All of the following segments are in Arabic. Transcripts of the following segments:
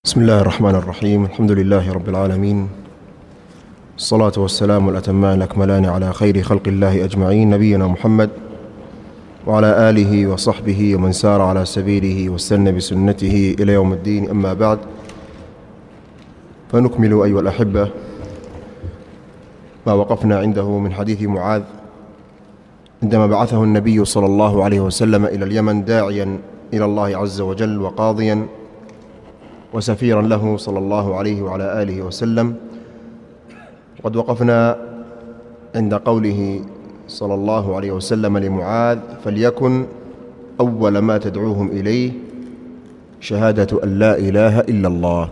بسم الله الرحمن الرحيم. الحمد لله رب العالمين، الصلاة والسلام الأتمان الأكملان على خير خلق الله أجمعين، نبينا محمد وعلى آله وصحبه ومن سار على سبيله واستنى بسنته إلى يوم الدين. أما بعد، فنكمل أيها الأحبة ما وقفنا عنده من حديث معاذ عندما بعثه النبي صلى الله عليه وسلم إلى اليمن داعيا إلى الله عز وجل وقاضيا وسفيرا له صلى الله عليه وعلى آله وسلم. وقد وقفنا عند قوله صلى الله عليه وسلم لمعاذ: فليكن أول ما تدعوهم إليه شهادة أن لا إله إلا الله.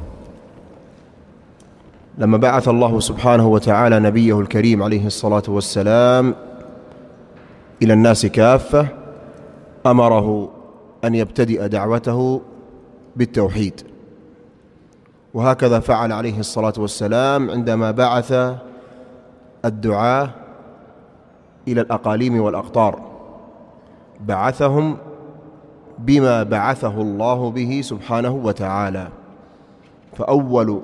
لما بعث الله سبحانه وتعالى نبيه الكريم عليه الصلاة والسلام إلى الناس كافة، أمره أن يبتدئ دعوته بالتوحيد، وهكذا فعل عليه الصلاة والسلام عندما بعث الدعاة إلى الأقاليم والأقطار، بعثهم بما بعثه الله به سبحانه وتعالى. فأول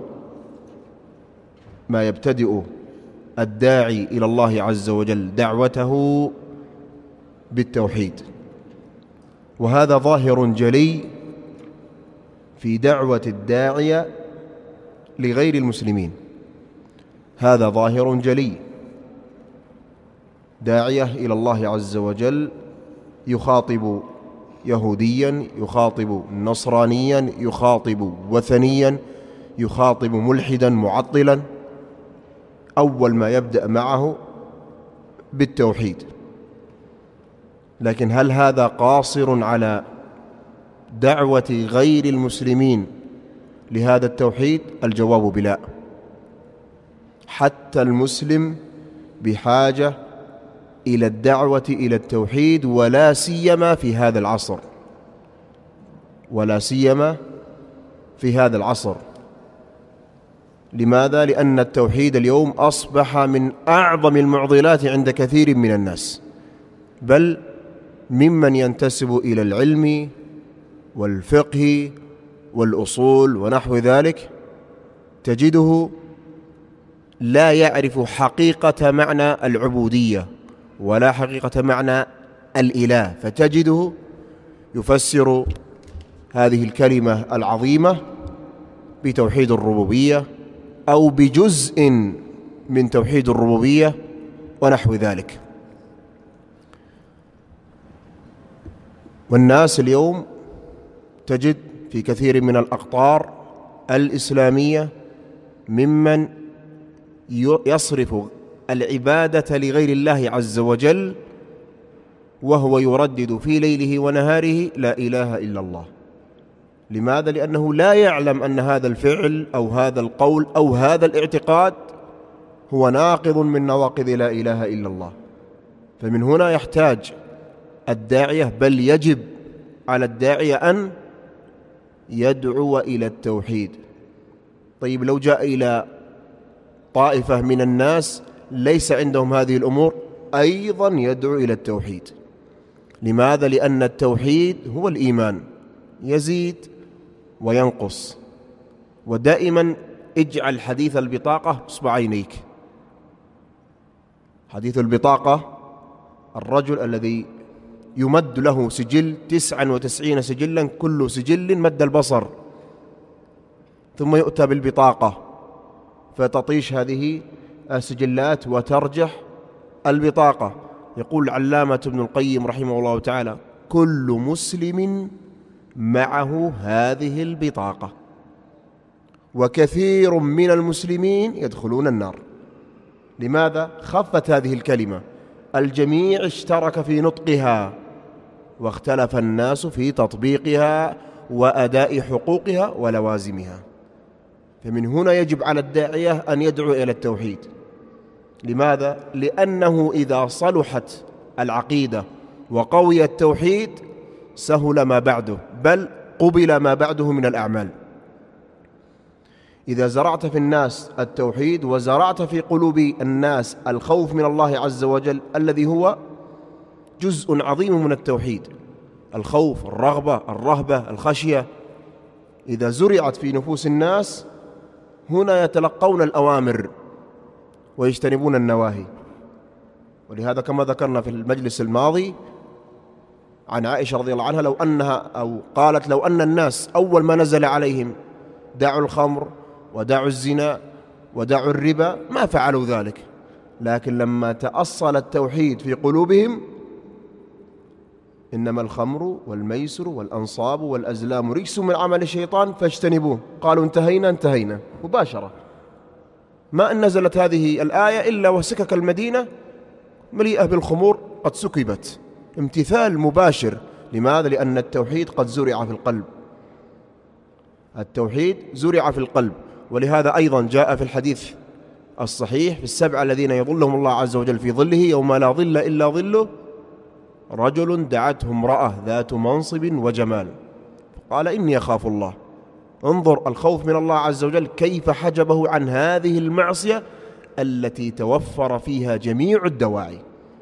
ما يبتدئ الداعي إلى الله عز وجل دعوته بالتوحيد، وهذا ظاهر جلي في دعوة الداعية لغير المسلمين. هذا ظاهر جلي، داعية إلى الله عز وجل يخاطب يهوديا، يخاطب نصرانيا، يخاطب وثنيا، يخاطب ملحدا معطلا، أول ما يبدأ معه بالتوحيد. لكن هل هذا قاصر على دعوة غير المسلمين لهذا التوحيد؟ الجواب بلا. حتى المسلم بحاجة إلى الدعوة إلى التوحيد، ولا سيما في هذا العصر، ولا سيما في هذا العصر. لماذا؟ لأن التوحيد اليوم أصبح من أعظم المعضلات عند كثير من الناس، بل ممن ينتسب إلى العلم والفقه والأصول ونحو ذلك، تجده لا يعرف حقيقة معنى العبودية ولا حقيقة معنى الإله، فتجده يفسر هذه الكلمة العظيمة بتوحيد الربوبية أو بجزء من توحيد الربوبية ونحو ذلك. والناس اليوم تجد في كثير من الأقطار الإسلامية ممن يصرف العبادة لغير الله عز وجل، وهو يردد في ليله ونهاره لا إله إلا الله. لماذا؟ لأنه لا يعلم أن هذا الفعل أو هذا القول أو هذا الاعتقاد هو ناقض من نواقض لا إله إلا الله. فمن هنا يحتاج الداعية، بل يجب على الداعية أن يدعو إلى التوحيد. طيب، لو جاء إلى طائفة من الناس ليس عندهم هذه الأمور، أيضا يدعو إلى التوحيد. لماذا؟ لأن التوحيد هو الإيمان، يزيد وينقص. ودائما اجعل حديث البطاقة بصبع عينيك. حديث البطاقة الرجل الذي يمد له سجل 99 سجلا، كل سجل مد البصر، ثم يؤتى بالبطاقة فتطيش هذه السجلات وترجح البطاقة. يقول العلامة ابن القيم رحمه الله تعالى: كل مسلم معه هذه البطاقة، وكثير من المسلمين يدخلون النار. لماذا؟ خفت هذه الكلمة، الجميع اشترك في نطقها، واختلف الناس في تطبيقها وأداء حقوقها ولوازمها. فمن هنا يجب على الداعية أن يدعو إلى التوحيد. لماذا؟ لأنه إذا صلحت العقيدة وقوي التوحيد سهل ما بعده، بل قبل ما بعده من الأعمال. إذا زرعت في الناس التوحيد وزرعت في قلوب الناس الخوف من الله عز وجل، الذي هو جزء عظيم من التوحيد، الخوف، الرغبة، الرهبة، الخشية، إذا زرعت في نفوس الناس هنا يتلقون الأوامر ويجتنبون النواهي. ولهذا كما ذكرنا في المجلس الماضي عن عائشة رضي الله عنها لو أنها أو قالت لو أن الناس أول ما نزل عليهم دعوا الخمر ودعوا الزنا ودعوا الربا ما فعلوا ذلك، لكن لما تأصل التوحيد في قلوبهم إنما الخمر والميسر والأنصاب والأزلام رجس من عمل الشيطان فاجتنبوه، قالوا انتهينا مباشرة. ما أن نزلت هذه الآية إلا وسكك المدينة مليئة بالخمور قد سكبت، امتثال مباشر. لماذا؟ لأن التوحيد قد زرع في القلب، التوحيد زرع في القلب. ولهذا أيضا جاء في الحديث الصحيح في السبعة الذين يظلهم الله عز وجل في ظله يوم لا ظل إلا ظله رجل دعته امرأة ذات منصب وجمال قال إني أخاف الله. انظر الخوف من الله عز وجل كيف حجبه عن هذه المعصية التي توفر فيها جميع الدواعي.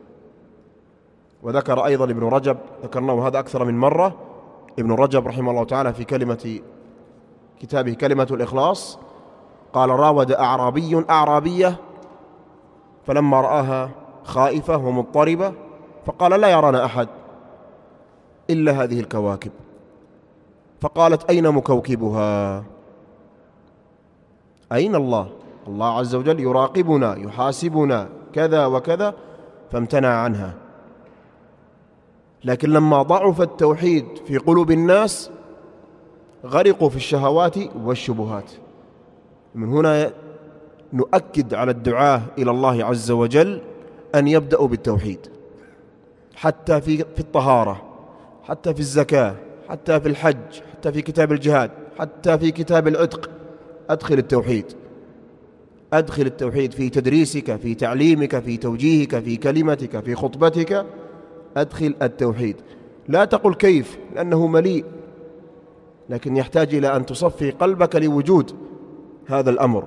وذكر أيضا ابن رجب، ذكرناه هذا أكثر من مرة، ابن رجب رحمه الله تعالى في كتابه كلمة الإخلاص قال راود أعرابي أعرابية فلما رآها خائفة ومضطربة فقال لا يرانا أحد إلا هذه الكواكب، فقالت أين مكوكبها؟ أين الله؟ الله عز وجل يراقبنا يحاسبنا كذا وكذا، فامتنع عنها. لكن لما ضعف التوحيد في قلوب الناس غرقوا في الشهوات والشبهات. من هنا نؤكد على الدعاة إلى الله عز وجل أن يبدأوا بالتوحيد، حتى في الطهارة، حتى في الزكاة، حتى في الحج، حتى في كتاب الجهاد، حتى في كتاب العتق. أدخل التوحيد في تدريسك، في تعليمك، في توجيهك، في كلمتك، في خطبتك. أدخل التوحيد. لا تقل كيف لأنه مليء، لكن يحتاج إلى أن تصفي قلبك لوجود هذا الأمر.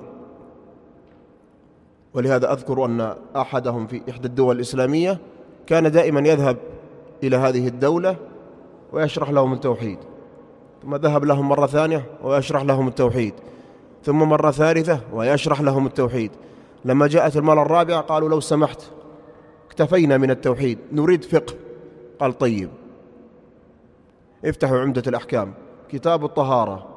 ولهذا أذكر أن أحدهم في إحدى الدول الإسلامية كان دائما يذهب إلى هذه الدولة ويشرح لهم التوحيد، ثم ذهب لهم مرة ثانية ويشرح لهم التوحيد، ثم مرة ثالثة ويشرح لهم التوحيد. لما جاءت المرة الرابعة قالوا لو سمحت اكتفينا من التوحيد نريد فقه. قال طيب افتحوا عمدة الأحكام كتاب الطهارة.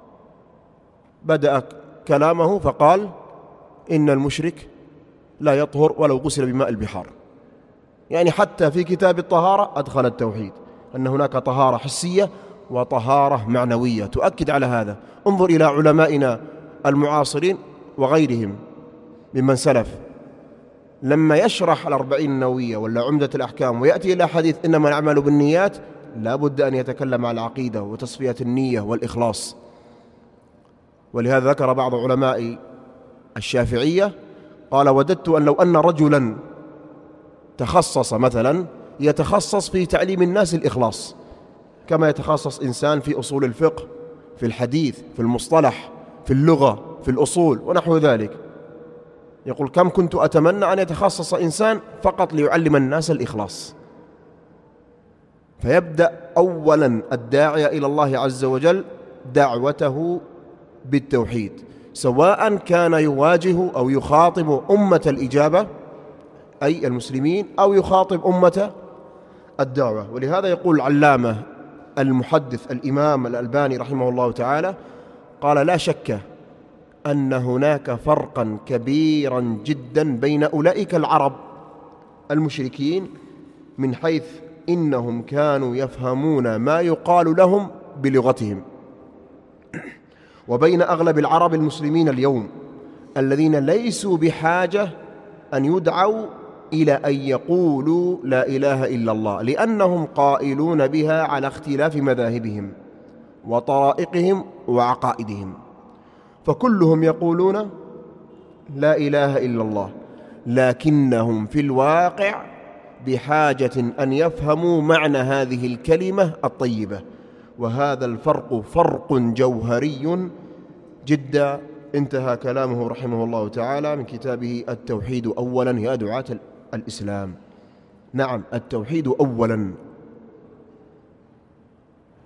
بدأ كلامه فقال إن المشرك لا يطهر ولو غسل بماء البحار. يعني حتى في كتاب الطهارة أدخل التوحيد، أن هناك طهارة حسية وطهارة معنوية تؤكد على هذا. انظر إلى علمائنا المعاصرين وغيرهم ممن سلف، لما يشرح الأربعين النووية ولا عمدة الأحكام ويأتي إلى حديث إنما الأعمال بالنيات لا بد أن يتكلم عن العقيدة وتصفية النية والإخلاص. ولهذا ذكر بعض علماء الشافعية قال وددت أن لو أن رجلا تخصص مثلا يتخصص في تعليم الناس الإخلاص كما يتخصص إنسان في أصول الفقه، في الحديث، في المصطلح، في اللغة، في الأصول ونحو ذلك. يقول كم كنت أتمنى أن يتخصص إنسان فقط ليعلم الناس الإخلاص. فيبدأ أولا الداعية إلى الله عز وجل دعوته بالتوحيد، سواء كان يواجه أو يخاطب أمة الإجابة أي المسلمين أو يخاطب أمة الدعوة. ولهذا يقول العلامة المحدث الإمام الألباني رحمه الله تعالى قال لا شك أن هناك فرقا كبيرا جدا بين أولئك العرب المشركين من حيث إنهم كانوا يفهمون ما يقال لهم بلغتهم، وبين أغلب العرب المسلمين اليوم الذين ليسوا بحاجة أن يدعوا إلى أن يقولوا لا إله إلا الله، لأنهم قائلون بها على اختلاف مذاهبهم وطرائقهم وعقائدهم، فكلهم يقولون لا إله إلا الله، لكنهم في الواقع بحاجة أن يفهموا معنى هذه الكلمة الطيبة. وهذا الفرق فرق جوهري جدا. انتهى كلامه رحمه الله تعالى من كتابه التوحيد أولا يا دعاة الإسلام. نعم التوحيد أولا.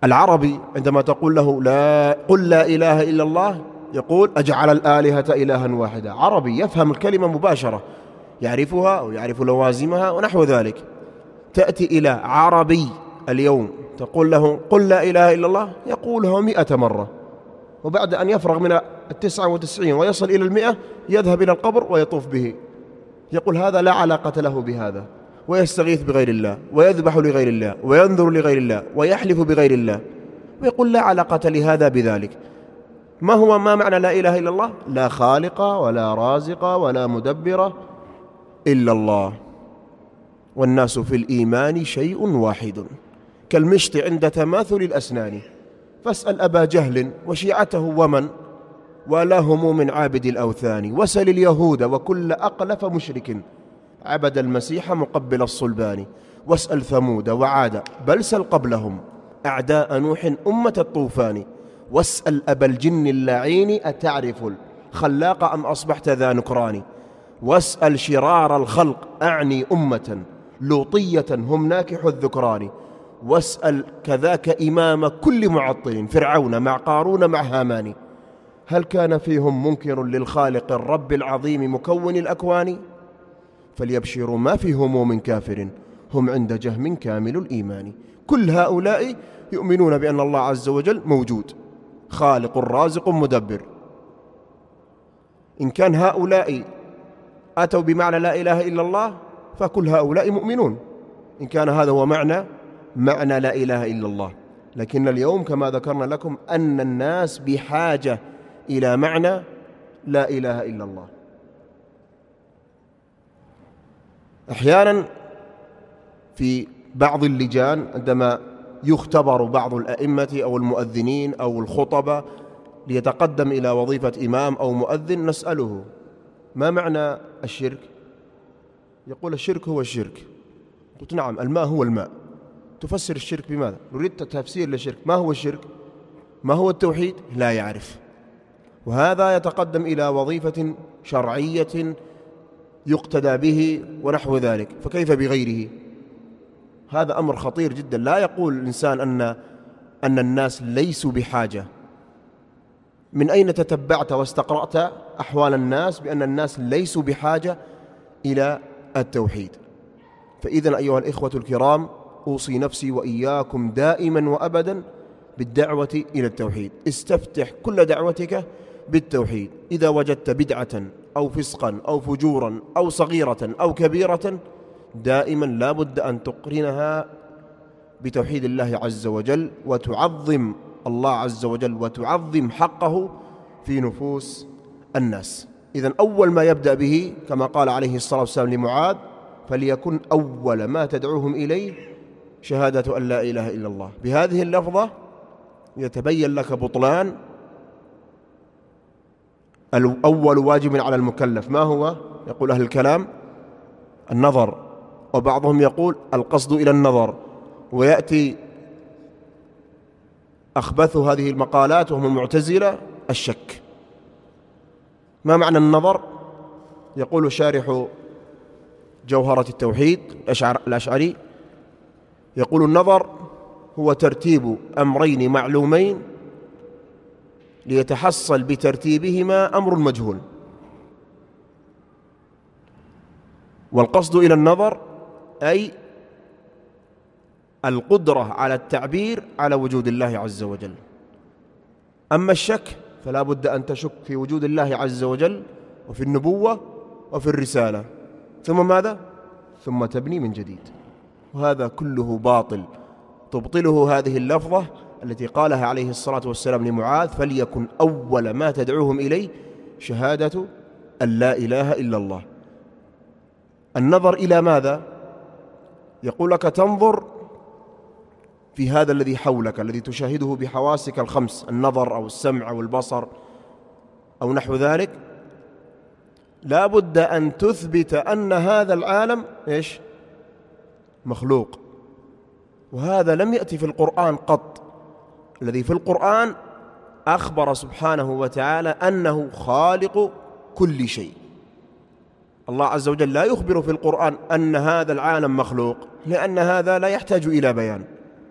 العربي عندما تقول له قل لا إله إلا الله يقول أجعل الآلهة إلها واحدا. عربي يفهم الكلمة مباشرة، يعرفها ويعرف لوازمها ونحو ذلك. تأتي إلى عربي اليوم تقول له قل لا إله إلا الله يقولها 100 مرة، وبعد أن يفرغ من 99 ويصل إلى 100 يذهب إلى القبر ويطوف به، يقول هذا لا علاقة له بهذا، ويستغيث بغير الله ويذبح لغير الله وينذر لغير الله ويحلف بغير الله، ويقول لا علاقة لهذا بذلك. ما معنى لا إله إلا الله؟ لا خالق ولا رازق ولا مدبر إلا الله، والناس في الإيمان شيء واحد كالمشط عند تماثل الأسنان، فاسأل أبا جهل وشيعته ومن ولاهم من عابد الأوثان، وسل اليهود وكل أقلف مشرك عبد المسيح مقبل الصلبان، واسأل ثمود وعاد بل سل قبلهم أعداء نوح أمة الطوفان، واسأل أبا الجن اللعين أتعرف الخلاق أم أصبحت ذا نكران، واسأل شرار الخلق أعني أمة لوطية هم ناكح الذكران، واسأل كذاك إمام كل معطل فرعون مع قارون مع هامان، هل كان فيهم منكر للخالق الرب العظيم مكون الأكوان، فليبشروا ما فيهم من كافر هم عند جهم كامل الإيمان. كل هؤلاء يؤمنون بأن الله عز وجل موجود خالق رازق مدبر. إن كان هؤلاء أتوا بمعنى لا إله إلا الله فكل هؤلاء مؤمنون، إن كان هذا هو معنى لا إله إلا الله. لكن اليوم كما ذكرنا لكم أن الناس بحاجة إلى معنى لا إله إلا الله. أحيانا في بعض اللجان عندما يختبر بعض الأئمة أو المؤذنين أو الخطبة ليتقدم إلى وظيفة إمام أو مؤذن نسأله ما معنى الشرك؟ يقول الشرك هو الشرك. قلت نعم، الماء هو الماء. تفسر الشرك بماذا؟ نريد تفسير للشرك. ما هو الشرك؟ ما هو التوحيد؟ لا يعرف. وهذا يتقدم إلى وظيفة شرعية يقتدى به ونحو ذلك، فكيف بغيره؟ هذا أمر خطير جدا. لا يقول الإنسان أن الناس ليسوا بحاجة. من أين تتبعت واستقرأت أحوال الناس بأن الناس ليسوا بحاجة إلى التوحيد؟ فإذن أيها الإخوة الكرام أوصي نفسي وإياكم دائما وأبدا بالدعوة إلى التوحيد. استفتح كل دعوتك بالتوحيد. إذا وجدت بدعة أو فسقا أو فجورا أو صغيرة أو كبيرة دائما لا بد أن تقرنها بتوحيد الله عز وجل، وتعظم الله عز وجل وتعظم حقه في نفوس الناس. إذن أول ما يبدأ به كما قال عليه الصلاة والسلام لمعاذ فليكن أول ما تدعوهم إليه شهادة أن لا إله إلا الله. بهذه اللفظة يتبين لك بطلان أول واجب على المكلف. ما هو؟ يقول أهل الكلام النظر، وبعضهم يقول القصد إلى النظر، ويأتي أخبث هذه المقالات وهم المعتزلة الشك. ما معنى النظر؟ يقول شارح جوهرة التوحيد الأشعري يقول النظر هو ترتيب أمرين معلومين ليتحصل بترتيبهما أمر مجهول. والقصد إلى النظر أي القدرة على التعبير على وجود الله عز وجل. أما الشك فلا بد أن تشك في وجود الله عز وجل وفي النبوة وفي الرسالة، ثم ماذا؟ ثم تبني من جديد. وهذا كله باطل تبطله هذه اللفظة التي قالها عليه الصلاة والسلام لمعاذ فليكن أول ما تدعوهم إليه شهادة أن لا إله إلا الله. النظر إلى ماذا؟ يقول لك تنظر في هذا الذي حولك الذي تشاهده بحواسك الخمس، النظر أو السمع أو البصر أو نحو ذلك. لا بد أن تثبت أن هذا العالم إيش؟ مخلوق. وهذا لم يأتي في القرآن قط. الذي في القرآن أخبر سبحانه وتعالى أنه خالق كل شيء. الله عز وجل لا يخبر في القرآن أن هذا العالم مخلوق، لأن هذا لا يحتاج إلى بيان.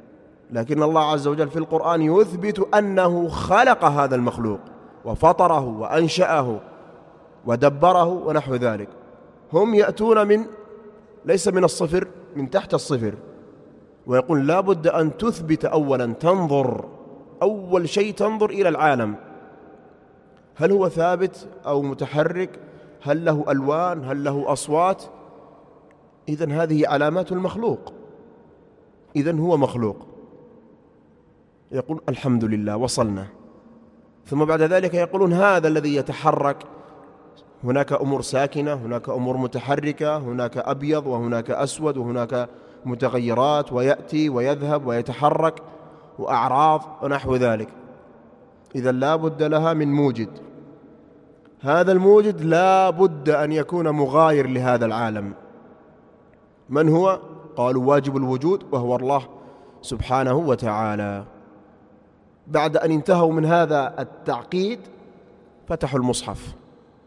لكن الله عز وجل في القرآن يثبت أنه خلق هذا المخلوق وفطره وأنشأه ودبره ونحو ذلك. هم يأتون ليس من الصفر، من تحت الصفر، ويقول لا بد أن تثبت أولا، تنظر أول شيء، تنظر إلى العالم، هل هو ثابت أو متحرك، هل له ألوان، هل له أصوات؟ إذن هذه علامات المخلوق، إذن هو مخلوق. يقول الحمد لله وصلنا. ثم بعد ذلك يقولون هذا الذي يتحرك، هناك أمور ساكنة، هناك أمور متحركة، هناك أبيض وهناك أسود وهناك متغيرات، ويأتي ويذهب ويتحرك، وأعراض ونحو ذلك. إذا لا بد لها من موجد، هذا الموجد لا بد أن يكون مغاير لهذا العالم. من هو؟ قالوا واجب الوجود، وهو الله سبحانه وتعالى. بعد أن انتهوا من هذا التعقيد فتحوا المصحف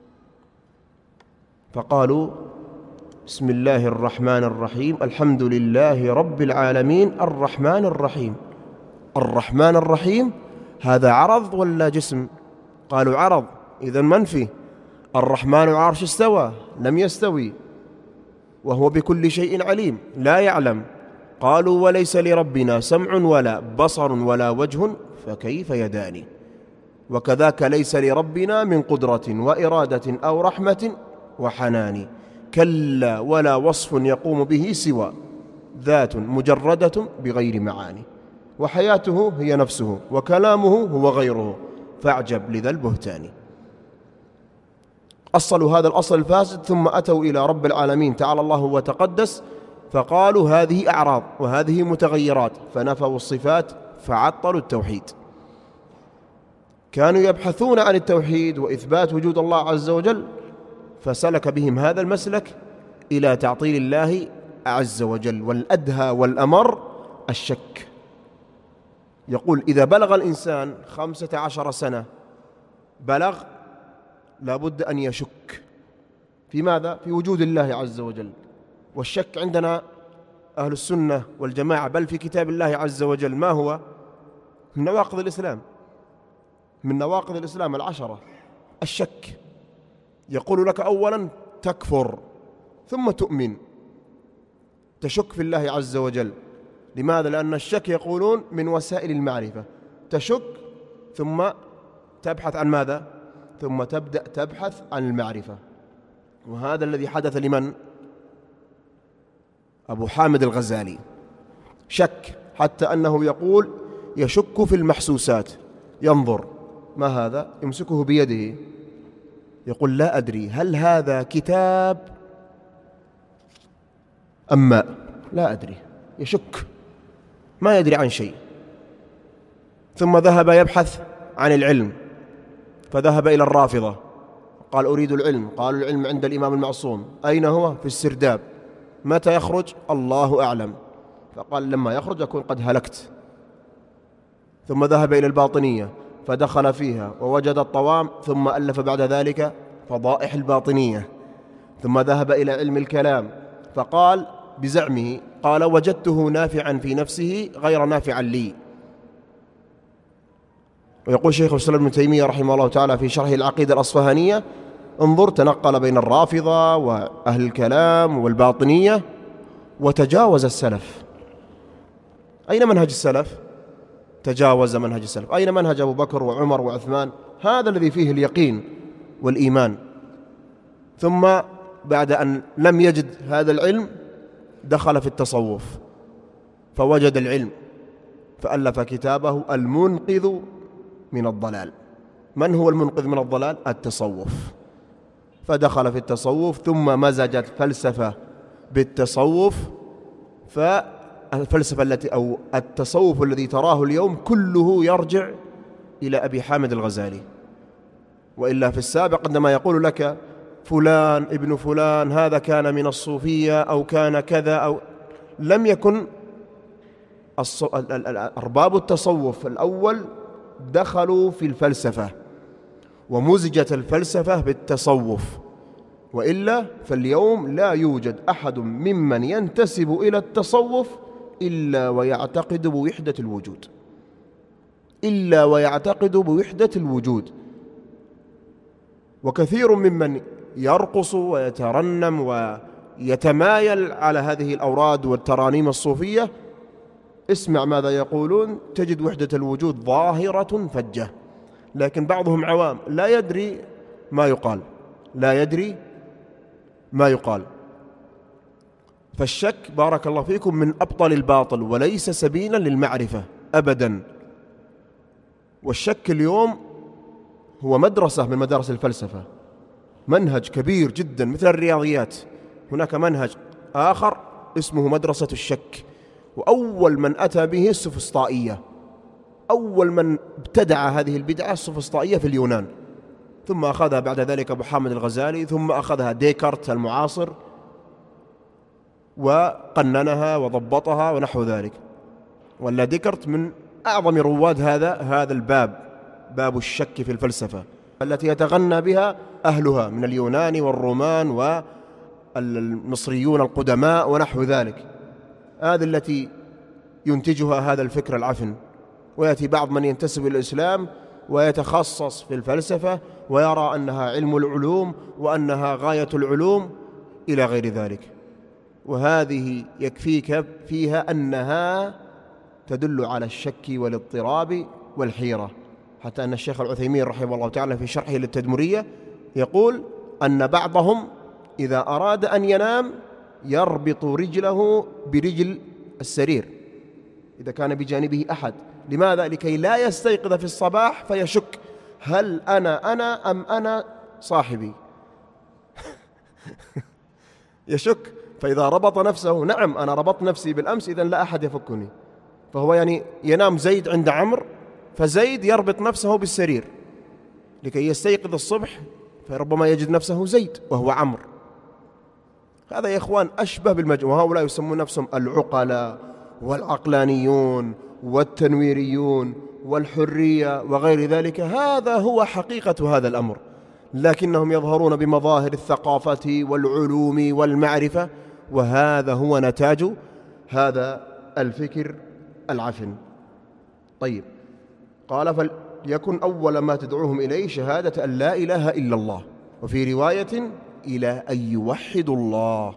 فقالوا بسم الله الرحمن الرحيم، الحمد لله رب العالمين الرحمن الرحيم. الرحمن الرحيم هذا عرض ولا جسم؟ قالوا عرض، إذن منفي. الرحمن العرش استوى، لم يستوي، وهو بكل شيء عليم، لا يعلم. قالوا وليس لربنا سمع ولا بصر ولا وجه فكيف يداني. وكذاك ليس لربنا من قدرة وإرادة أو رحمة وحنان، كلا ولا وصف يقوم به سوى ذات مجردة بغير معاني، وحياته هي نفسه وكلامه هو غيره، فاعجب لذا البهتان. أصلوا هذا الأصل الفاسد، ثم أتوا إلى رب العالمين تعالى الله وتقدس فقالوا هذه أعراض وهذه متغيرات، فنفوا الصفات فعطلوا التوحيد. كانوا يبحثون عن التوحيد وإثبات وجود الله عز وجل، فسلك بهم هذا المسلك إلى تعطيل الله عز وجل. والأدهى والأمر الشك. يقول إذا بلغ الإنسان 15 سنة بلغ، لابد أن يشك في ماذا؟ في وجود الله عز وجل. والشك عندنا أهل السنة والجماعة بل في كتاب الله عز وجل ما هو؟ من نواقض الإسلام، من نواقض الإسلام 10 الشك. يقول لك أولا تكفر ثم تؤمن، تشك في الله عز وجل. لماذا؟ لأن الشك يقولون من وسائل المعرفة، تشك ثم تبحث عن ماذا؟ ثم تبدأ تبحث عن المعرفة. وهذا الذي حدث لمن؟ أبو حامد الغزالي. شك حتى أنه يقول يشك في المحسوسات، ينظر ما هذا؟ يمسكه بيده، يقول لا أدري هل هذا كتاب أم ماء، لا أدري، يشك ما يدري عن شيء. ثم ذهب يبحث عن العلم، فذهب إلى الرافضة قال أريد العلم. قالوا العلم عند الإمام المعصوم. أين هو؟ في السرداب. متى يخرج؟ الله أعلم. فقال لما يخرج أكون قد هلكت. ثم ذهب إلى الباطنية فدخل فيها ووجد الطوام، ثم ألف بعد ذلك فضائح الباطنية. ثم ذهب إلى علم الكلام فقال بزعمه، قال وجدته نافعا في نفسه غير نافعا لي. ويقول شيخ الإسلام ابن تيمية رحمه الله تعالى في شرح العقيدة الأصفهانية انظر، تنقل بين الرافضة وأهل الكلام والباطنية وتجاوز السلف. أين منهج السلف؟ تجاوز منهج السلف. أين منهج أبو بكر وعمر وعثمان؟ هذا الذي فيه اليقين والإيمان. ثم بعد أن لم يجد هذا العلم دخل في التصوف فوجد العلم، فألف كتابه المنقذ من الضلال. من هو المنقذ من الضلال؟ التصوف. فدخل في التصوف، ثم مزجت فلسفة بالتصوف. فالفلسفة التي أو التصوف الذي تراه اليوم كله يرجع إلى أبي حامد الغزالي. وإلا في السابق عندما يقول لك فلان ابن فلان هذا كان من الصوفية أو كان كذا، أو لم يكن أرباب التصوف الأول دخلوا في الفلسفة ومزجت الفلسفة بالتصوف. وإلا فاليوم لا يوجد أحد ممن ينتسب إلى التصوف إلا ويعتقد بوحدة الوجود، إلا ويعتقد بوحدة الوجود. وكثير ممن يرقص ويترنم ويتمايل على هذه الأوراد والترانيم الصوفية، اسمع ماذا يقولون: تجد وحدة الوجود ظاهرة فجة. لكن بعضهم عوام لا يدري ما يقال، لا يدري ما يقال. فالشك بارك الله فيكم من أبطل الباطل وليس سبيلا للمعرفة أبدا. والشك اليوم هو مدرسة من مدارس الفلسفة، منهج كبير جدا مثل الرياضيات. هناك منهج آخر اسمه مدرسة الشك، وأول من أتى به السوفسطائية، أول من ابتدع هذه البدعة السوفسطائية في اليونان، ثم أخذها بعد ذلك أبو حامد الغزالي، ثم أخذها ديكارت المعاصر وقننها وضبطها ونحو ذلك. ولا ديكارت من أعظم رواد هذا الباب، باب الشك في الفلسفة، التي يتغنى بها أهلها من اليونان والرومان والمصريون القدماء ونحو ذلك. هذه التي ينتجها هذا الفكر العفن. ويأتي بعض من ينتسب إلى الإسلام ويتخصص في الفلسفة ويرى أنها علم العلوم وأنها غاية العلوم إلى غير ذلك. وهذه يكفيك فيها أنها تدل على الشك والاضطراب والحيرة، حتى أن الشيخ العثيمين رحمه الله تعالى في شرحه للتدمرية يقول أن بعضهم إذا أراد أن ينام يربط رجله برجل السرير إذا كان بجانبه أحد. لماذا؟ لكي لا يستيقظ في الصباح فيشك: هل أنا أم أنا صاحبي؟ يشك. فإذا ربط نفسه: نعم أنا ربطت نفسي بالأمس، إذن لا أحد يفكني. فهو يعني ينام زيد عند عمرو، فزيد يربط نفسه بالسرير لكي يستيقظ الصبح فربما يجد نفسه زيد وهو عمرو. هذا يا إخوان أشبه بالمجنون. وهؤلاء يسمون نفسهم العقلاء والعقلانيون والتنويريون والحرية وغير ذلك. هذا هو حقيقة هذا الأمر، لكنهم يظهرون بمظاهر الثقافة والعلوم والمعرفة، وهذا هو نتاج هذا الفكر العفن. طيب، قال: فليكن أول ما تدعوهم إليه شهادة أن لا إله إلا الله، وفي رواية إلى أن يوحدوا الله.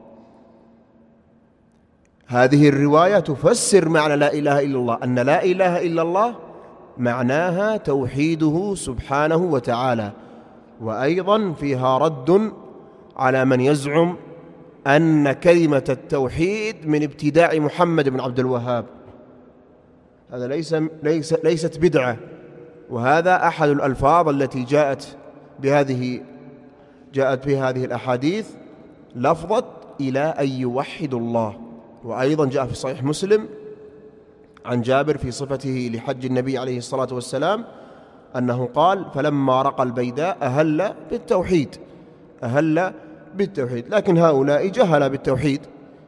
هذه الرواية تفسر معنى لا إله إلا الله، أن لا إله إلا الله معناها توحيده سبحانه وتعالى. وأيضا فيها رد على من يزعم أن كلمة التوحيد من ابتداع محمد بن عبد الوهاب. هذا ليست بدعة، وهذا أحد الألفاظ التي جاءت بهذه الأحاديث، لفظة إلى أن يوحدوا الله. وأيضا جاء في صحيح مسلم عن جابر في صفته لحج النبي عليه الصلاة والسلام أنه قال: فلما رقى البيداء أهل بالتوحيد. لكن هؤلاء جهل بالتوحيد،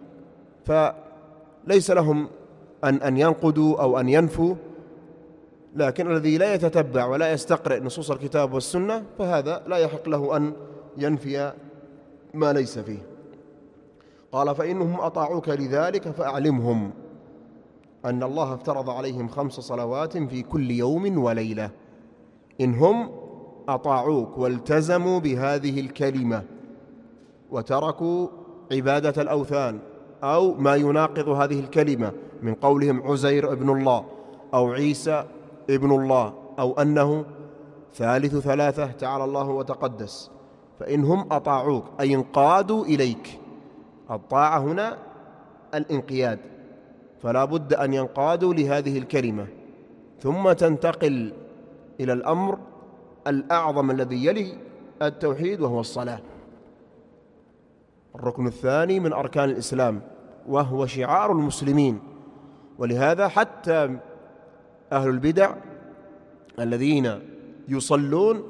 فليس لهم أن ينقدوا أو أن ينفوا. لكن الذي لا يتتبع ولا يستقرئ نصوص الكتاب والسنة فهذا لا يحق له أن ينفي ما ليس فيه. قال: فإنهم أطاعوك لذلك فأعلمهم أن الله افترض عليهم 5 صلوات في كل يوم وليلة. إن هم أطاعوك والتزموا بهذه الكلمة وتركوا عبادة الأوثان أو ما يناقض هذه الكلمة من قولهم عزير ابن الله أو عيسى ابن الله أو أنه ثالث ثلاثة تعالى الله وتقدس، فإنهم أطاعوك أي انقادوا إليك. الطاعة هنا الانقياد، فلا بد أن ينقادوا لهذه الكلمة، ثم تنتقل إلى الأمر الأعظم الذي يلي التوحيد وهو الصلاة، الركن الثاني من أركان الإسلام، وهو شعار المسلمين. ولهذا حتى أهل البدع الذين يصلون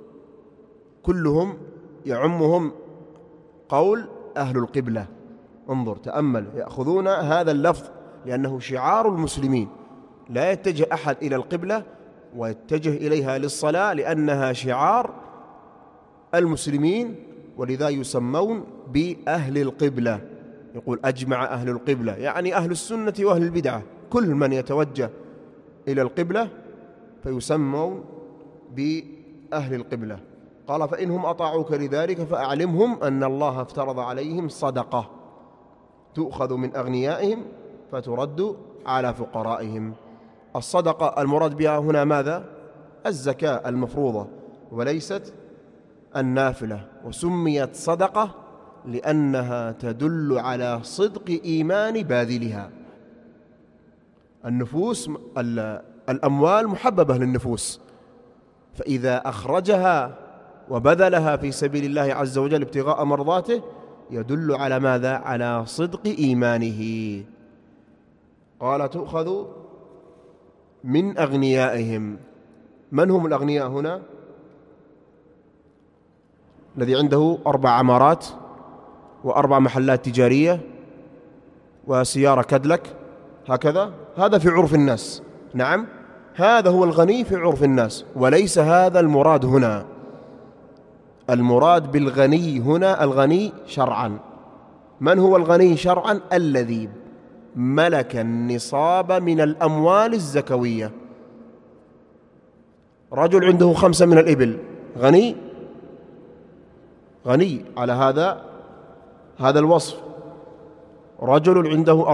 كلهم يعمهم قول أهل القبلة. انظر تأمل، يأخذون هذا اللفظ لأنه شعار المسلمين، لا يتجه أحد إلى القبلة ويتجه إليها للصلاة لأنها شعار المسلمين، ولذا يسمون بأهل القبلة. يقول أجمع أهل القبلة، يعني أهل السنة وأهل البدعة، كل من يتوجه إلى القبلة فيسمون بأهل القبلة. قال فإنهم أطاعوك لذلك فأعلمهم أن الله افترض عليهم صدقة تؤخذ من أغنيائهم فترد على فقرائهم. الصدقة المراد بها هنا ماذا؟ الزكاة المفروضة وليست النافلة، وسميت صدقة لأنها تدل على صدق إيمان باذلها. النفوس الأموال محببة للنفوس، فإذا أخرجها وبذلها في سبيل الله عز وجل ابتغاء مرضاته يدل على ماذا؟ على صدق إيمانه. قال تؤخذ من أغنيائهم. من هم الأغنياء هنا؟ الذي عنده 4 عمارات و4 محلات تجارية وسيارة كادلك هكذا، هذا في عرف الناس. نعم، هذا هو الغني في عرف الناس، وليس هذا المراد هنا. المراد بالغني هنا الغني شرعا. من هو الغني شرعا؟ الذي ملك النصاب من الأموال الزكوية. رجل عنده 5 من الإبل، غني على هذا الوصف. رجل عنده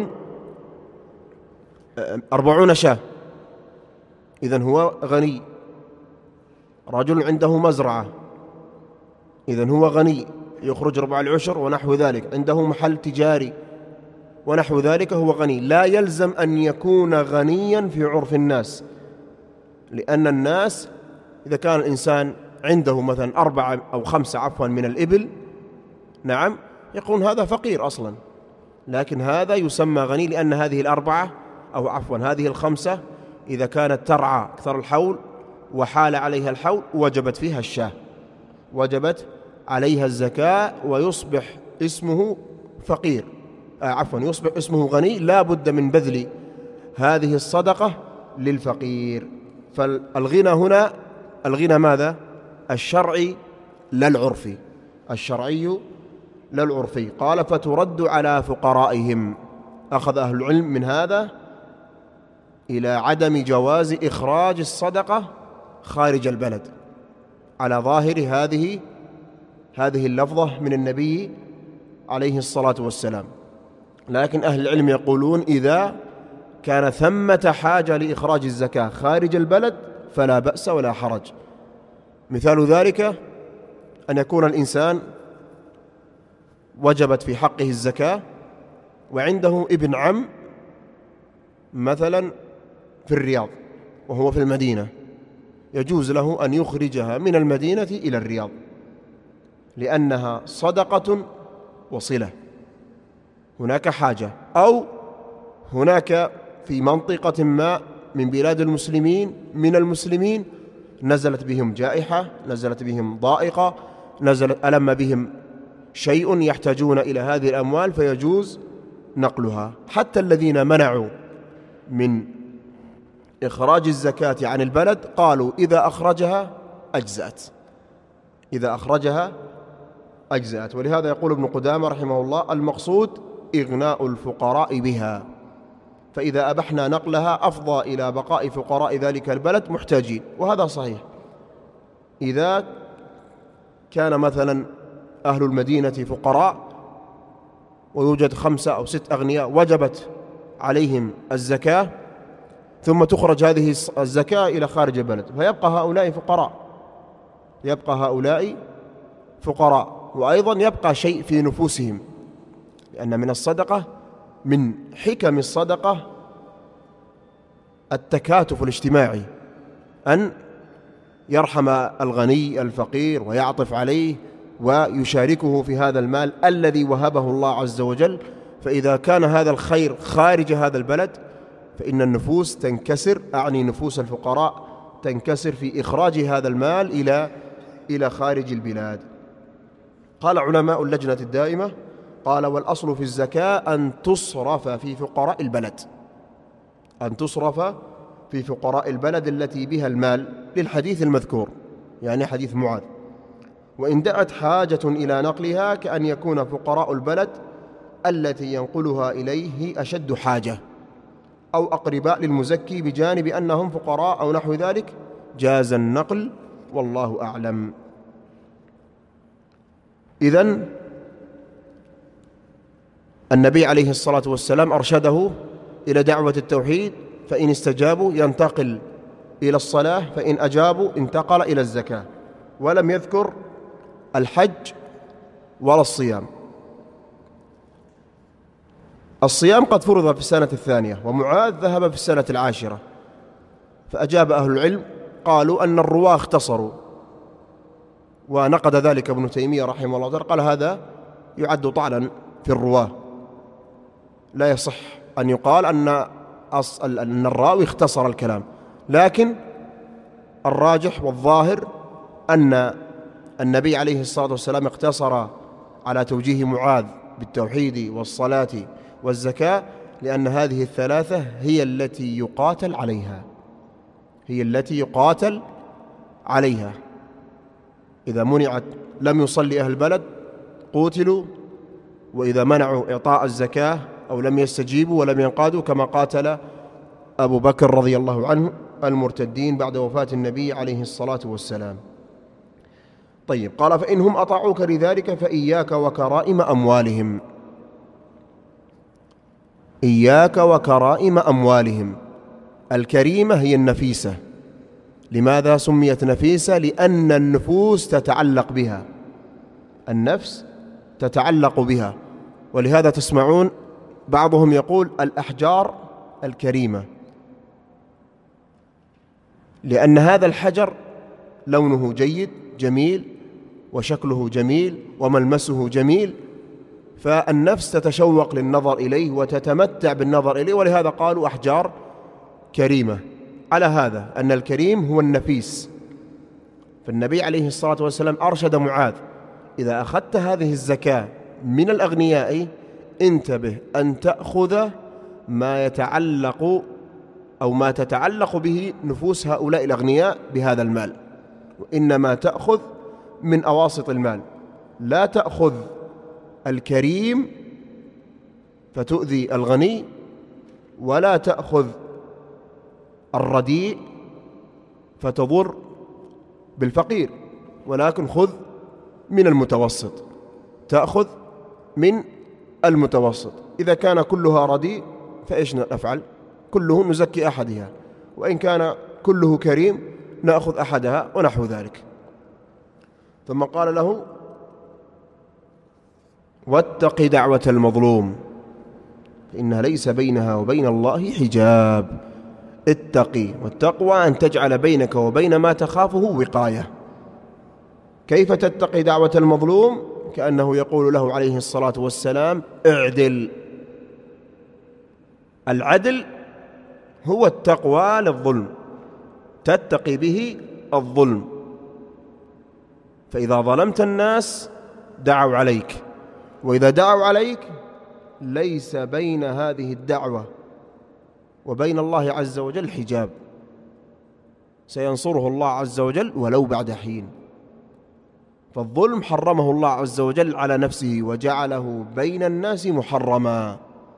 40 شاة، إذن هو غني. رجل عنده مزرعة، إذن هو غني، يخرج 4 العشر ونحو ذلك. عنده محل تجاري ونحو ذلك، هو غني. لا يلزم أن يكون غنيا في عرف الناس، لأن الناس إذا كان الإنسان عنده مثلا 4 أو 5 من الإبل، نعم، يقول هذا فقير أصلا، لكن هذا يسمى غني لأن هذه 4 أو هذه 5 إذا كانت ترعى أكثر الحول وحال عليها الحول وجبت فيها الشاة، وجبت عليها الزكاة، ويصبح اسمه فقير، يصبح اسمه غني، لا بد من بذل هذه الصدقة للفقير. فالغنى هنا الغنى ماذا؟ الشرعي لا العرفي، الشرعي لا العرفي. قال فترد على فقرائهم. أخذ أهل العلم من هذا إلى عدم جواز إخراج الصدقة خارج البلد على ظاهر هذه اللفظة من النبي عليه الصلاة والسلام. لكن أهل العلم يقولون إذا كان ثمة حاجة لإخراج الزكاة خارج البلد فلا بأس ولا حرج. مثال ذلك أن يكون الإنسان وجبت في حقه الزكاة وعنده ابن عم مثلا في الرياض وهو في المدينة، يجوز له أن يخرجها من المدينة إلى الرياض لأنها صدقة وصلة. هناك حاجة، أو هناك في منطقة ما من بلاد المسلمين من المسلمين نزلت بهم جائحة، نزلت بهم ضائقة، ألم بهم شيء يحتاجون إلى هذه الأموال فيجوز نقلها. حتى الذين منعوا من إخراج الزكاة عن البلد قالوا إذا أخرجها أجزأت. ولهذا يقول ابن قدامة رحمه الله المقصود إغناء الفقراء بها، فإذا أبحنا نقلها أفضى إلى بقاء فقراء ذلك البلد محتاجين. وهذا صحيح. إذا كان مثلا أهل المدينة فقراء ويوجد 5 أو 6 أغنياء وجبت عليهم الزكاة، ثم تخرج هذه الزكاة إلى خارج البلد، فيبقى هؤلاء فقراء، وأيضا يبقى شيء في نفوسهم، لأن من الصدقة، من حكم الصدقة التكاتف الاجتماعي، أن يرحم الغني الفقير ويعطف عليه ويشاركه في هذا المال الذي وهبه الله عز وجل. فإذا كان هذا الخير خارج هذا البلد فإن النفوس تنكسر، أعني نفوس الفقراء تنكسر في إخراج هذا المال إلى خارج البلاد. قال علماء اللجنة الدائمة، قال والأصل في الزكاة أن تصرف في فقراء البلد التي بها المال، للحديث المذكور يعني حديث معاذ. وإن دعت حاجة إلى نقلها كأن يكون فقراء البلد التي ينقلها إليه أشد حاجة أو أقرباء للمزكي بجانب أنهم فقراء أو نحو ذلك جاز النقل، والله أعلم. إذن النبي عليه الصلاة والسلام أرشده إلى دعوة التوحيد، فإن استجابوا ينتقل إلى الصلاة، فإن أجابوا انتقل إلى الزكاة، ولم يذكر الحج ولا الصيام. الصيام قد فرض في السنة الثانية، ومعاذ ذهب في السنة العاشرة، فأجاب أهل العلم قالوا أن الرواة اختصروا، ونقد ذلك ابن تيمية رحمه الله تعالى، قال هذا يعد طعنا في الرواة، لا يصح أن يقال أن الراوي اختصر الكلام، لكن الراجح والظاهر أن النبي عليه الصلاة والسلام اقتصر على توجيه معاذ بالتوحيد والصلاة والزكاة، لأن هذه الثلاثة هي التي يقاتل عليها. إذا منعت لم يصلي أهل البلد قوتلوا، وإذا منعوا إعطاء الزكاة أو لم يستجيبوا ولم ينقادوا، كما قاتل أبو بكر رضي الله عنه المرتدين بعد وفاة النبي عليه الصلاة والسلام. طيب، قال فإنهم أطاعوك لذلك فإياك وكرائم أموالهم. إياك وكرائم أموالهم. الكريمة هي النفيسة. لماذا سميت نفيسة؟ لأن النفوس تتعلق بها، النفس تتعلق بها، ولهذا تسمعون بعضهم يقول الأحجار الكريمة، لأن هذا الحجر لونه جيد جميل وشكله جميل وملمسه جميل، فالنفس تتشوق للنظر إليه وتتمتع بالنظر إليه، ولهذا قالوا أحجار كريمة، على هذا أن الكريم هو النفيس. فالنبي عليه الصلاة والسلام أرشد معاذ: إذا أخذت هذه الزكاة من الأغنياء انتبه أن تأخذ ما يتعلق أو ما تتعلق به نفوس هؤلاء الأغنياء بهذا المال، وإنما تأخذ من أواسط المال، لا تأخذ الكريم فتؤذي الغني، ولا تأخذ الرديء فتضر بالفقير، ولكن خذ من المتوسط، تأخذ من المتوسط. إذا كان كلها رديء فإيش نفعل؟ كله نزكي أحدها، وإن كان كله كريم نأخذ أحدها ونحو ذلك. ثم قال له: واتق دعوة المظلوم فإنها ليس بينها وبين الله حجاب. اتقي، والتقوى أن تجعل بينك وبين ما تخافه وقاية. كيف تتقي دعوة المظلوم؟ كأنه يقول له عليه الصلاة والسلام: اعدل. العدل هو التقوى للظلم، تتقي به الظلم. فإذا ظلمت الناس دعوا عليك، وإذا دعوا عليك ليس بين هذه الدعوة وبين الله عز وجل حجاب، سينصره الله عز وجل ولو بعد حين. فالظلم حرمه الله عز وجل على نفسه وجعله بين الناس محرما،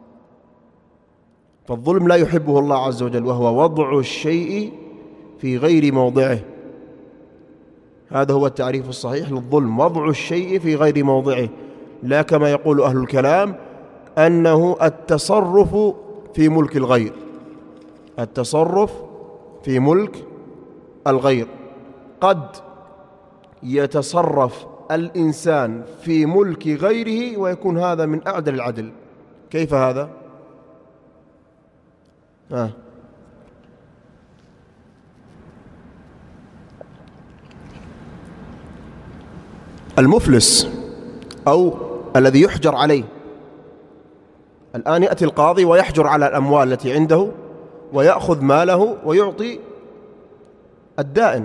فالظلم لا يحبه الله عز وجل، وهو وضع الشيء في غير موضعه. هذا هو التعريف الصحيح للظلم: وضع الشيء في غير موضعه، لا كما يقول أهل الكلام أنه التصرف في ملك الغير. التصرف في ملك الغير، قد يتصرف الإنسان في ملك غيره ويكون هذا من أعدل العدل. كيف هذا؟ المفلس أو الذي يحجر عليه. الآن يأتي القاضي ويحجر على الأموال التي عنده ويأخذ ماله ويعطي الدائن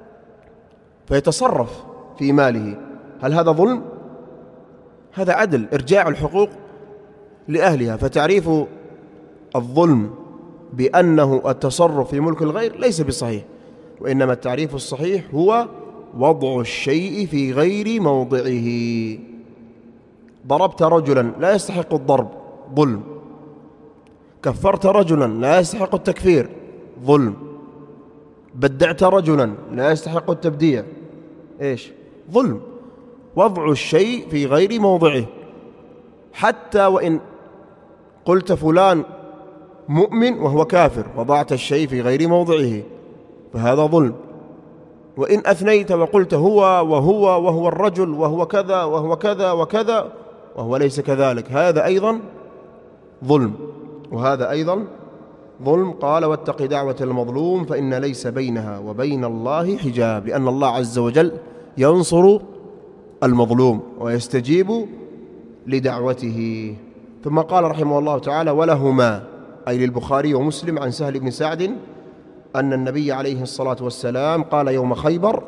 فيتصرف في ماله. هل هذا ظلم؟ هذا عدل، إرجاع الحقوق لأهلها. فتعريف الظلم بأنه التصرف في ملك الغير ليس بصحيح، وإنما التعريف الصحيح هو وضع الشيء في غير موضعه. ضربت رجلا لا يستحق الضرب، ظلم. كفرت رجلا لا يستحق التكفير، ظلم. بدعت رجلا لا يستحق التبديع، إيش؟ ظلم. وضع الشيء في غير موضعه، حتى وإن قلت فلان مؤمن وهو كافر، وضعت الشيء في غير موضعه، فهذا ظلم. وإن أثنيت وقلت هو وهو الرجل وهو كذا وهو كذا وكذا وهو ليس كذلك، هذا أيضا ظلم، وهذا أيضا ظلم. قال: واتق دعوة المظلوم فإن ليس بينها وبين الله حجاب، لأن الله عز وجل ينصر المظلوم ويستجيب لدعوته. ثم قال رحمه الله تعالى: ولهما، أي للبخاري ومسلم، عن سهل بن سعد أن النبي عليه الصلاة والسلام قال يوم خيبر: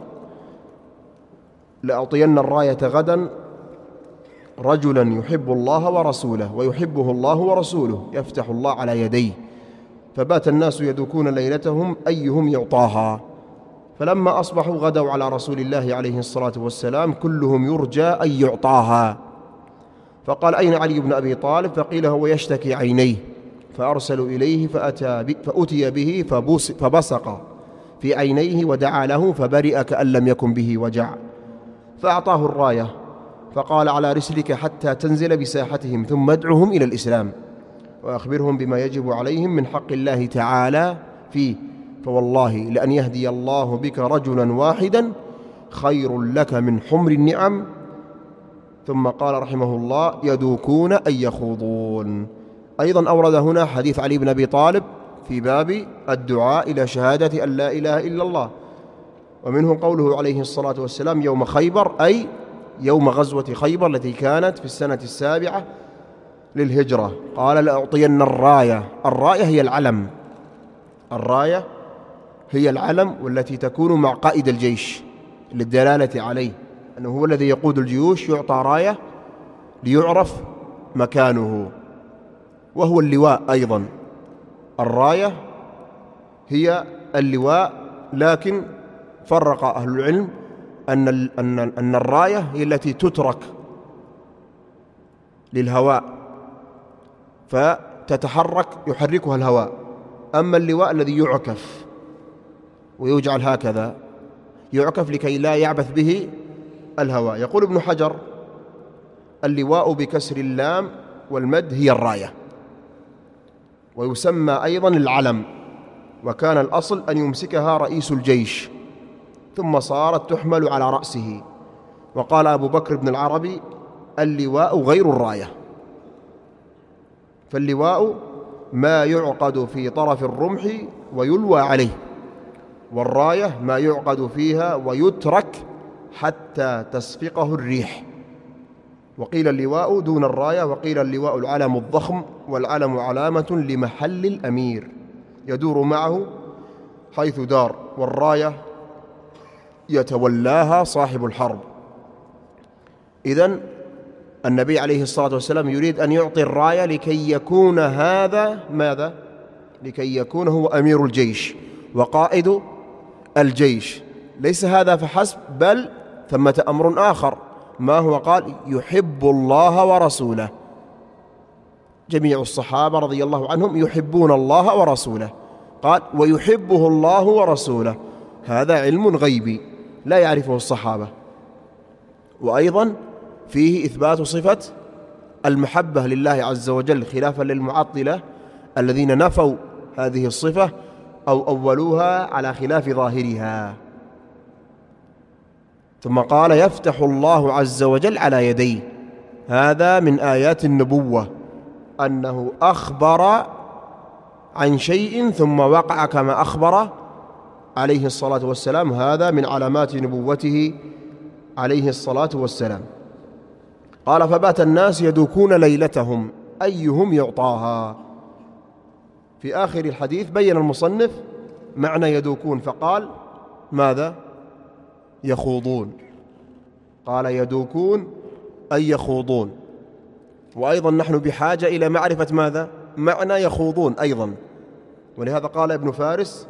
لأعطين الراية غدا رجلا يحب الله ورسوله ويحبه الله ورسوله يفتح الله على يديه. فبات الناس يدوكون ليلتهم أيهم يعطاها، فلما أصبحوا غدوا على رسول الله عليه الصلاة والسلام كلهم يرجى أن يعطاها. فقال: أين علي بن أبي طالب؟ فقيل: هو يشتكي عينيه. فأرسلوا إليه فأتي به فبصق في عينيه ودعا له فبرئ كأن لم يكن به وجع. فأعطاه الراية فقال: على رسلك حتى تنزل بساحتهم، ثم ادعهم إلى الإسلام وأخبرهم بما يجب عليهم من حق الله تعالى فيه، فوالله لأن يهدي الله بك رجلا واحدا خير لك من حمر النعم. ثم قال رحمه الله: يدوكون أن يخوضون. أيضا أورد هنا حديث علي بن أبي طالب في باب الدعاء إلى شهادة أن لا إله إلا الله، ومنه قوله عليه الصلاة والسلام يوم خيبر، أي يوم غزوة خيبر التي كانت في السنة 7 للهجرة. قال: لأعطين الراية. الراية هي العلم، الراية هي العلم، والتي تكون مع قائد الجيش للدلالة عليه أنه هو الذي يقود الجيوش، يعطى راية ليعرف مكانه. وهو اللواء أيضا، الراية هي اللواء، لكن فرق أهل العلم أن الراية هي التي تترك للهواء فتتحرك، يحركها الهواء. أما اللواء الذي يعكف ويجعل هكذا، يعكف لكي لا يعبث به الهواء. يقول ابن حجر: اللواء بكسر اللام والمد هي الراية، ويسمى أيضا العلم، وكان الأصل أن يمسكها رئيس الجيش ثم صارت تحمل على رأسه. وقال أبو بكر بن العربي: اللواء غير الراية، فاللواء ما يعقد في طرف الرمح ويلوى عليه، والراية ما يعقد فيها ويترك حتى تسفقه الريح. وقيل اللواء دون الراية، وقيل اللواء العلم الضخم، والعلم علامة لمحل الأمير يدور معه حيث دار، والراية يتولاها صاحب الحرب. إذن النبي عليه الصلاة والسلام يريد أن يعطي الراية لكي يكون هذا ماذا؟ لكي يكون هو أمير الجيش وقائد الجيش. ليس هذا فحسب، بل ثمة أمر آخر. ما هو؟ قال: يحب الله ورسوله. جميع الصحابة رضي الله عنهم يحبون الله ورسوله، قال: ويحبه الله ورسوله. هذا علم غيبي لا يعرفه الصحابة. وأيضا فيه إثبات صفة المحبة لله عز وجل، خلافا للمعطلة الذين نفوا هذه الصفة أو أولوها على خلاف ظاهرها. ثم قال: يفتح الله عز وجل على يديه. هذا من آيات النبوة، أنه أخبر عن شيء ثم وقع كما أخبر عليه الصلاة والسلام. هذا من علامات نبوته عليه الصلاة والسلام. قال: فبات الناس يدوكون ليلتهم أيهم يعطاها. في آخر الحديث بين المصنف معنى يدوكون، فقال: ماذا؟ يخوضون. قال: يدوكون أي يخوضون. وأيضا نحن بحاجة إلى معرفة ماذا؟ معنى يخوضون أيضا. ولهذا قال ابن فارس: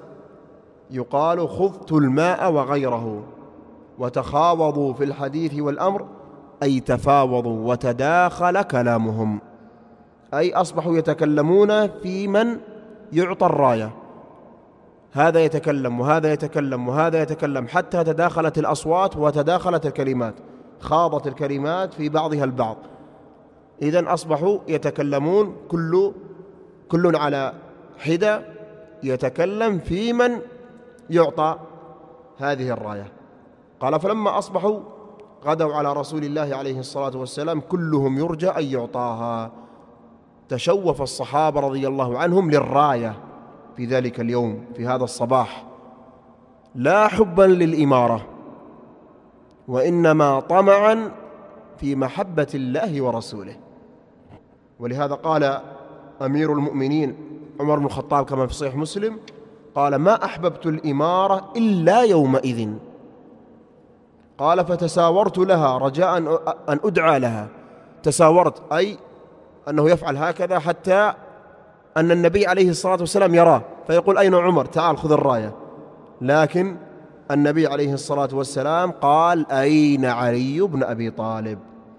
يقال خضت الماء وغيره، وتخاوضوا في الحديث والأمر أي تفاوضوا وتداخل كلامهم، أي أصبحوا يتكلمون في من يعطى الراية، هذا يتكلم وهذا يتكلم وهذا يتكلم، حتى تداخلت الأصوات وتداخلت الكلمات، خاضت الكلمات في بعضها البعض. إذن أصبحوا يتكلمون كل على حدة يتكلم في من يعطى هذه الراية. قال فلما أصبحوا غدوا على رسول الله عليه الصلاة والسلام كلهم يرجى أن يعطاها. تشوف الصحابة رضي الله عنهم للراية في ذلك اليوم، في هذا الصباح، لا حبا للإمارة، وإنما طمعا في محبة الله ورسوله. ولهذا قال أمير المؤمنين عمر بن الخطاب كما في صحيح مسلم، قال ما أحببت الإمارة إلا يومئذ. قال فتساورت لها رجاء أن أدعى لها. تساورت أي أنه يفعل هكذا حتى أن النبي عليه الصلاة والسلام يراه فيقول أين عمر، تعال خذ الراية. لكن النبي عليه الصلاة والسلام قال أين علي بن أبي طالب؟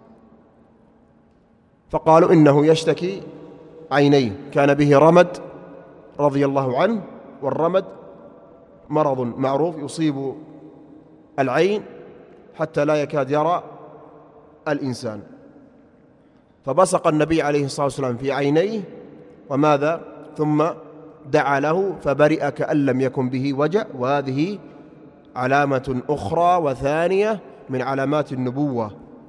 فقالوا إنه يشتكي عينيه، كان به رمد رضي الله عنه، والرمد مرض معروف يصيب العين حتى لا يكاد يرى الإنسان. فبصق النبي عليه الصلاة والسلام في عينيه وماذا؟ ثم دعا له فبرئ كأن لم يكن به وجع. وهذه علامة أخرى وثانية من علامات النبوة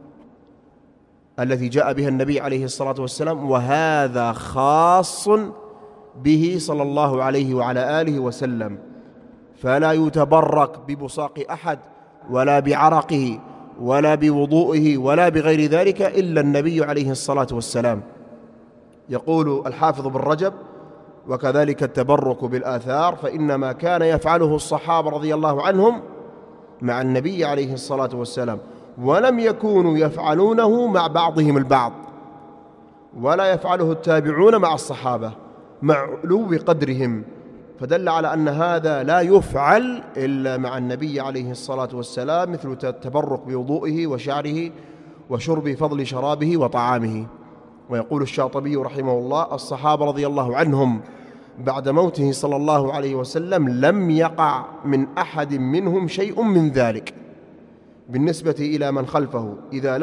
التي جاء بها النبي عليه الصلاة والسلام، وهذا خاص به صلى الله عليه وعلى آله وسلم. فلا يتبرك ببصاق أحد ولا بعرقه ولا بوضوئه ولا بغير ذلك إلا النبي عليه الصلاة والسلام. يقول الحافظ بن رجب وكذلك التبرك بالآثار فإنما كان يفعله الصحابة رضي الله عنهم مع النبي عليه الصلاة والسلام، ولم يكونوا يفعلونه مع بعضهم البعض، ولا يفعله التابعون مع الصحابة مع علو قدرهم، فدل على أن هذا لا يفعل إلا مع النبي عليه الصلاة والسلام، مثل التبرك بوضوئه وشعره وشرب فضل شرابه وطعامه. ويقول الشاطبي رحمه الله الصحابة رضي الله عنهم بعد موته صلى الله عليه وسلم لم يقع من أحد منهم شيء من ذلك بالنسبة إلى من خلفه، إذا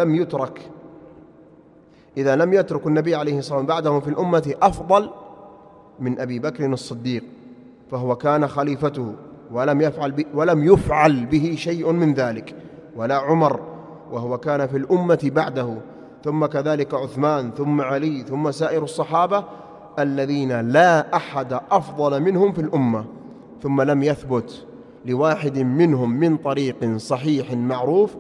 لم يترك النبي عليه الصلاة والسلام بعدهم في الأمة أفضل من أبي بكر الصديق، فهو كان خليفته ولم يفعل به شيء من ذلك، ولا عمر وهو كان في الأمة بعده، ثم كذلك عثمان، ثم علي، ثم سائر الصحابة الذين لا أحد أفضل منهم في الأمة. ثم لم يثبت لواحد منهم من طريق صحيح معروف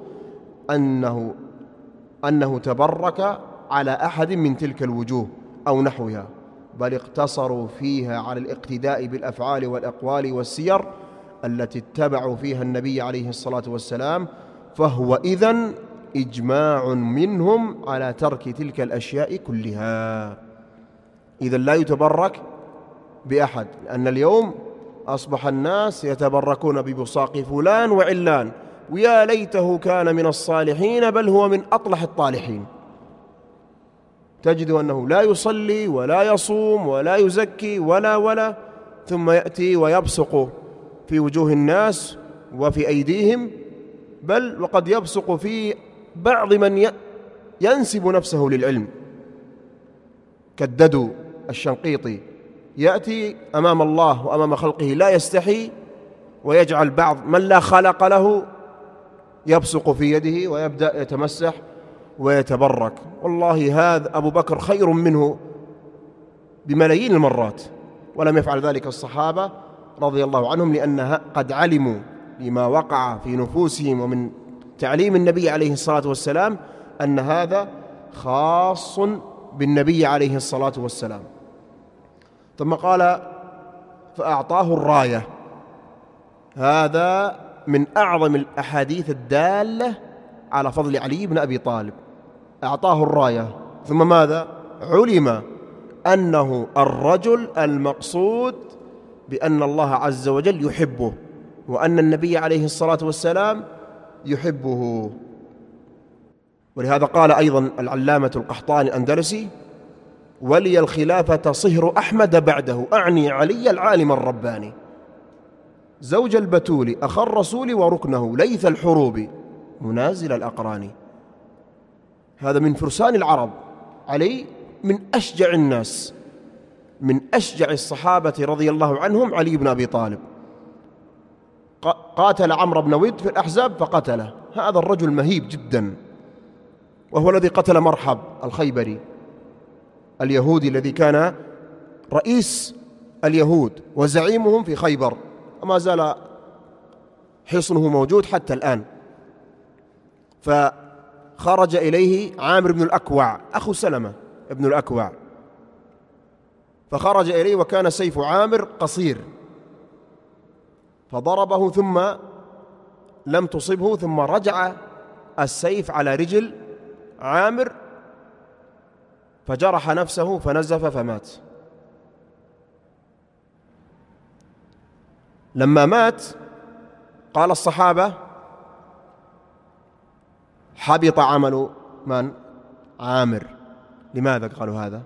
أنه تبرك على أحد من تلك الوجوه أو نحوها، بل اقتصروا فيها على الاقتداء بالأفعال والأقوال والسير التي اتبعوا فيها النبي عليه الصلاة والسلام. فهو إذن إجماع منهم على ترك تلك الأشياء كلها. إذن لا يتبرك بأحد، لأن اليوم أصبح الناس يتبركون ببصاق فلان وعلان، ويا ليته كان من الصالحين بل هو من أطلح الطالحين. تجد أنه لا يصلي ولا يصوم ولا يزكي ولا ثم يأتي ويبصق في وجوه الناس وفي أيديهم، بل وقد يبصق في بعض من ينسب نفسه للعلم كالددو الشنقيطي، يأتي أمام الله وأمام خلقه لا يستحي، ويجعل بعض من لا خلق له يبصق في يده ويبدأ يتمسح ويتبرك. والله هذا أبو بكر خير منه بملايين المرات، ولم يفعل ذلك الصحابة رضي الله عنهم، لأنها قد علموا لما وقع في نفوسهم ومن تعليم النبي عليه الصلاة والسلام أن هذا خاص بالنبي عليه الصلاة والسلام. ثم قال فأعطاه الراية. هذا من أعظم الأحاديث الدالة على فضل علي بن أبي طالب. أعطاه الراية، ثم ماذا؟ علم أنه الرجل المقصود بأن الله عز وجل يحبه، وأن النبي عليه الصلاة والسلام يحبه. ولهذا قال أيضا العلامة القحطاني الأندلسي: ولي الخلافة صهر أحمد بعده، أعني علي العالم الرباني، زوج البتول أخا الرسول وركنه، ليث الحروب منازل الأقران. هذا من فرسان العرب. علي من أشجع الناس، من أشجع الصحابة رضي الله عنهم علي بن أبي طالب. قاتل عمرو بن ود في الأحزاب فقتله، هذا الرجل مهيب جدا، وهو الذي قتل مرحب الخيبري اليهودي الذي كان رئيس اليهود وزعيمهم في خيبر، وما زال حصنه موجود حتى الآن. فخرج إليه عامر بن الأكوع أخو سلمة بن الأكوع، فخرج إليه وكان سيف عامر قصير، فضربه ثم لم تصبه، ثم رجع السيف على رجل عامر فجرح نفسه فنزف فمات. لما مات قال الصحابة: حبط عمل من؟ عامر. لماذا قالوا هذا؟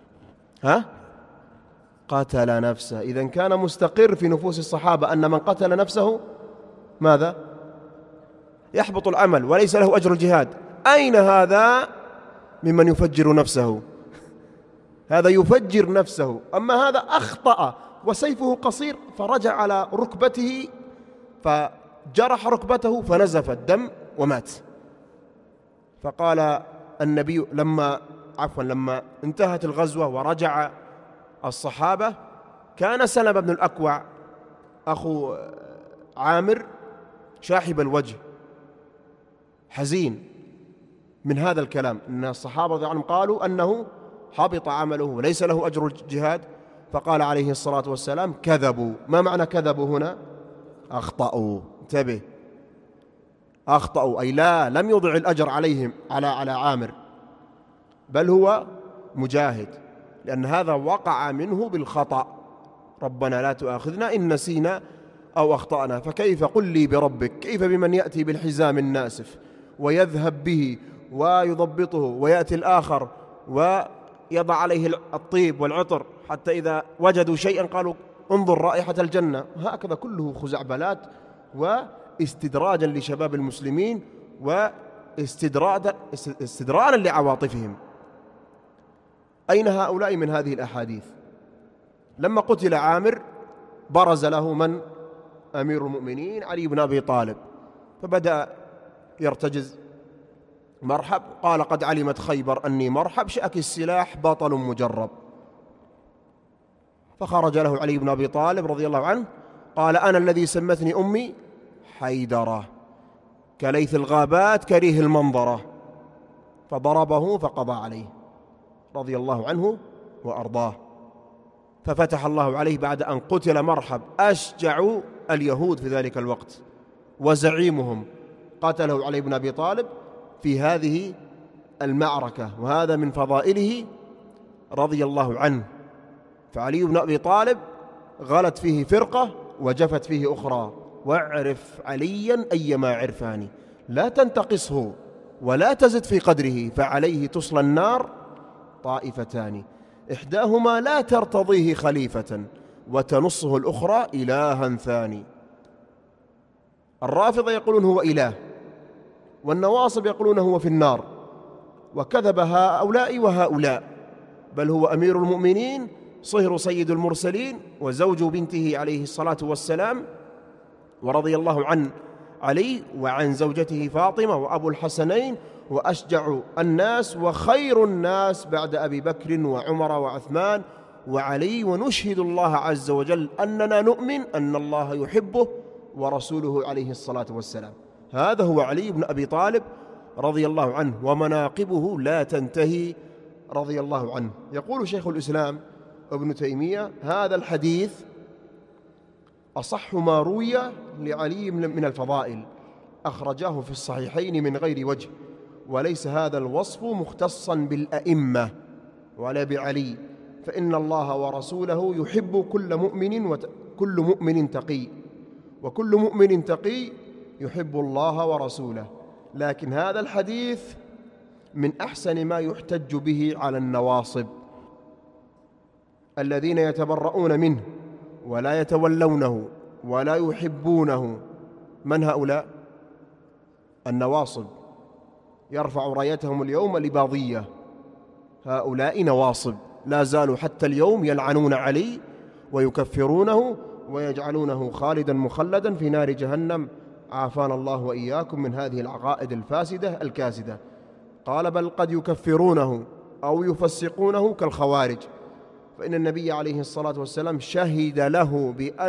قتل نفسه. إذن كان مستقر في نفوس الصحابة أن من قتل نفسه ماذا؟ يحبط العمل وليس له أجر الجهاد. أين هذا ممن يفجر نفسه؟ هذا يفجر نفسه. أما هذا أخطأ وسيفه قصير فرجع على ركبته فجرح ركبته فنزف الدم ومات. فقال النبي لما انتهت الغزوة ورجع الصحابة، كان سلمة بن الأكوع أخو عامر شاحب الوجه حزين من هذا الكلام، أن الصحابة رضي الله عنهم قالوا أنه حبط عمله وليس له أجر الجهاد. فقال عليه الصلاة والسلام: كذبوا. ما معنى كذبوا هنا؟ أخطأوا. انتبه، أخطأوا أي لم يضع الأجر عليهم على عامر، بل هو مجاهد، لأن هذا وقع منه بالخطأ. ربنا لا تؤاخذنا إن نسينا أو أخطأنا. فكيف قل لي بربك، كيف بمن يأتي بالحزام الناسف ويذهب به ويضبطه، ويأتي الآخر ويضع عليه الطيب والعطر حتى إذا وجدوا شيئا قالوا انظر رائحة الجنة. هكذا كله خزعبلات واستدراجا لشباب المسلمين واستدراجا لعواطفهم. أين هؤلاء من هذه الأحاديث؟ لما قتل عامر برز له من؟ أمير المؤمنين علي بن أبي طالب، فبدأ يرتجز: مرحب. قال: قد علمت خيبر أني مرحب، شأك السلاح بطل مجرب. فخرج له علي بن أبي طالب رضي الله عنه قال: أنا الذي سمتني أمي حيدرة، كليث الغابات كريه المنظرة. فضربه فقضى عليه رضي الله عنه وأرضاه. ففتح الله عليه بعد أن قتل مرحب أشجع اليهود في ذلك الوقت وزعيمهم، قتله علي بن أبي طالب في هذه المعركة، وهذا من فضائله رضي الله عنه. فعلي بن أبي طالب غلت فيه فرقة وجفت فيه أخرى. واعرف عليا أيما عرفان، لا تنتقصه ولا تزد في قدره، فعليه تصلى النار طائفتان، إحداهما لا ترتضيه خليفة وتنصه الأخرى إلها ثاني. الرافضة يقولون هو إله، والنواصب يقولون هو في النار، وكذب هؤلاء وهؤلاء، بل هو أمير المؤمنين صهر سيد المرسلين وزوج بنته عليه الصلاة والسلام، ورضي الله عن علي وعن زوجته فاطمة وأبو الحسنين، وأشجع الناس وخير الناس بعد أبي بكر وعمر وعثمان وعلي. ونشهد الله عز وجل أننا نؤمن أن الله يحبه ورسوله عليه الصلاة والسلام. هذا هو علي بن أبي طالب رضي الله عنه، ومناقبه لا تنتهي رضي الله عنه. يقول شيخ الإسلام ابن تيمية: هذا الحديث أصح ما روي لعلي من الفضائل، أخرجاه في الصحيحين من غير وجه، وليس هذا الوصف مختصا بالأئمة ولا بعلي، فإن الله ورسوله يحب كل مؤمن تقي، وكل مؤمن تقي يحب الله ورسوله. لكن هذا الحديث من أحسن ما يحتج به على النواصب الذين يتبرؤون منه ولا يتولونه ولا يحبونه. من هؤلاء؟ النواصب، يرفع رايتهم اليوم الإباضية. هؤلاء نواصب لا زالوا حتى اليوم يلعنون علي ويكفرونه ويجعلونه خالدا مخلدا في نار جهنم، عافانا الله وإياكم من هذه العقائد الفاسدة الكاسدة. قال بل قد يكفرونه أو يفسقونه كالخوارج، فإن النبي عليه الصلاة والسلام شهد له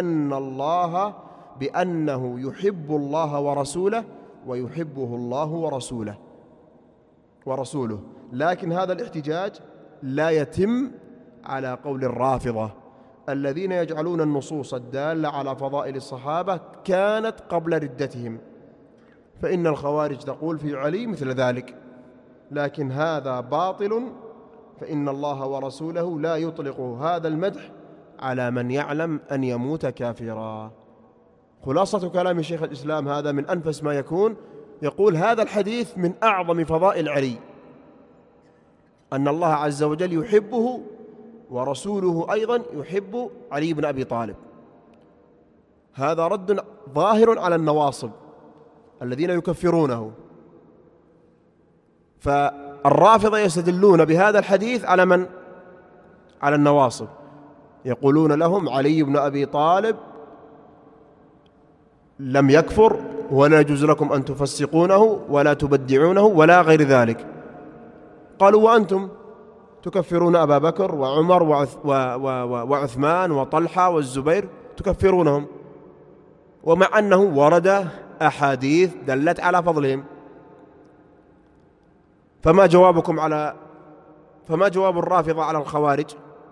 بأنه يحب الله ورسوله ويحبه الله ورسوله. لكن هذا الاحتجاج لا يتم على قول الرافضة الذين يجعلون النصوص الدالة على فضائل الصحابة كانت قبل ردتهم، فإن الخوارج تقول في علي مثل ذلك، لكن هذا باطل، فإن الله ورسوله لا يطلق هذا المدح على من يعلم أن يموت كافرا. خلاصة كلام شيخ الإسلام هذا من أنفس ما يكون، يقول هذا الحديث من أعظم فضائل علي، أن الله عز وجل يحبه ورسوله أيضا يحب علي بن أبي طالب. هذا رد ظاهر على النواصب الذين يكفرونه. فالرافضة يستدلون بهذا الحديث على من؟ على النواصب، يقولون لهم علي بن أبي طالب لم يكفر ولا يجوز لكم أن تفسقونه ولا تبدعونه ولا غير ذلك. قالوا وأنتم تكفرون أبا بكر وعمر وعثمان وطلحة والزبير، تكفرونهم، ومع أنه ورد أحاديث دلت على فضلهم. فما جواب الرافضة على الخوارج؟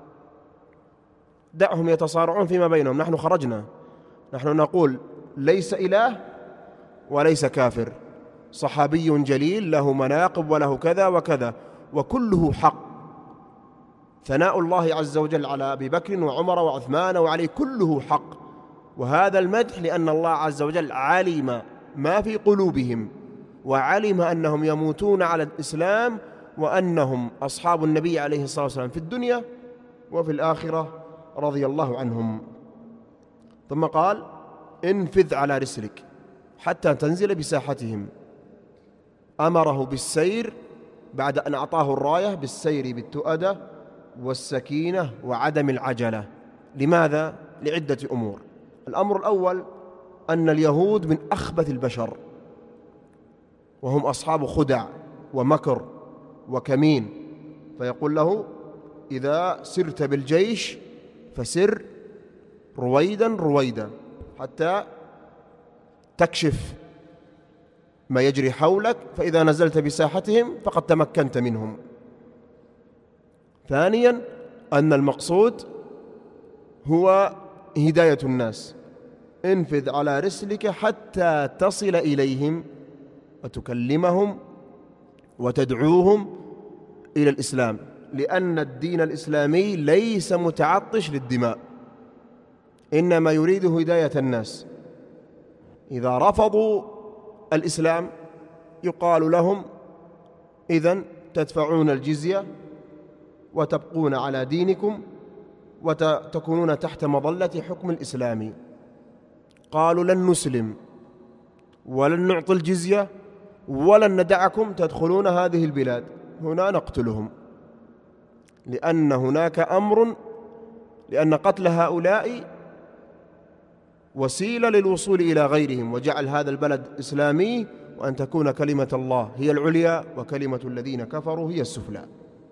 دعهم يتصارعون فيما بينهم، نحن خرجنا، نحن نقول ليس إله وليس كافر، صحابي جليل له مناقب وله كذا وكذا وكله حق. ثناء الله عز وجل على أبي بكر وعمر وعثمان وعلي كله حق، وهذا المدح لأن الله عز وجل علم ما في قلوبهم وعلم أنهم يموتون على الإسلام وأنهم أصحاب النبي عليه الصلاة والسلام في الدنيا وفي الآخرة رضي الله عنهم. ثم قال انفذ على رسلك حتى تنزل بساحتهم. أمره بالسير بعد أن أعطاه الراية، بالسير بالتؤدة والسكينة وعدم العجلة. لماذا؟ لعدة أمور. الأمر الأول أن اليهود من أخبث البشر، وهم أصحاب خدع ومكر وكمين، فيقول له إذا سرت بالجيش فسر رويدا رويدا حتى تكشف ما يجري حولك، فإذا نزلت بساحتهم فقد تمكنت منهم. ثانيا أن المقصود هو هداية الناس، انفذ على رسلك حتى تصل إليهم وتكلمهم وتدعوهم إلى الإسلام، لأن الدين الإسلامي ليس متعطش للدماء، إنما يريد هداية الناس. إذا رفضوا الإسلام يقال لهم إذن تدفعون الجزية وتبقون على دينكم وتكونون تحت مظلة حكم الإسلام. قالوا لن نسلم ولن نعطي الجزية ولن ندعكم تدخلون هذه البلاد، هنا نقتلهم، لأن هناك أمر، لأن قتل هؤلاء وسيلة للوصول إلى غيرهم، وجعل هذا البلد إسلامي، وأن تكون كلمة الله هي العليا وكلمة الذين كفروا هي السفلى.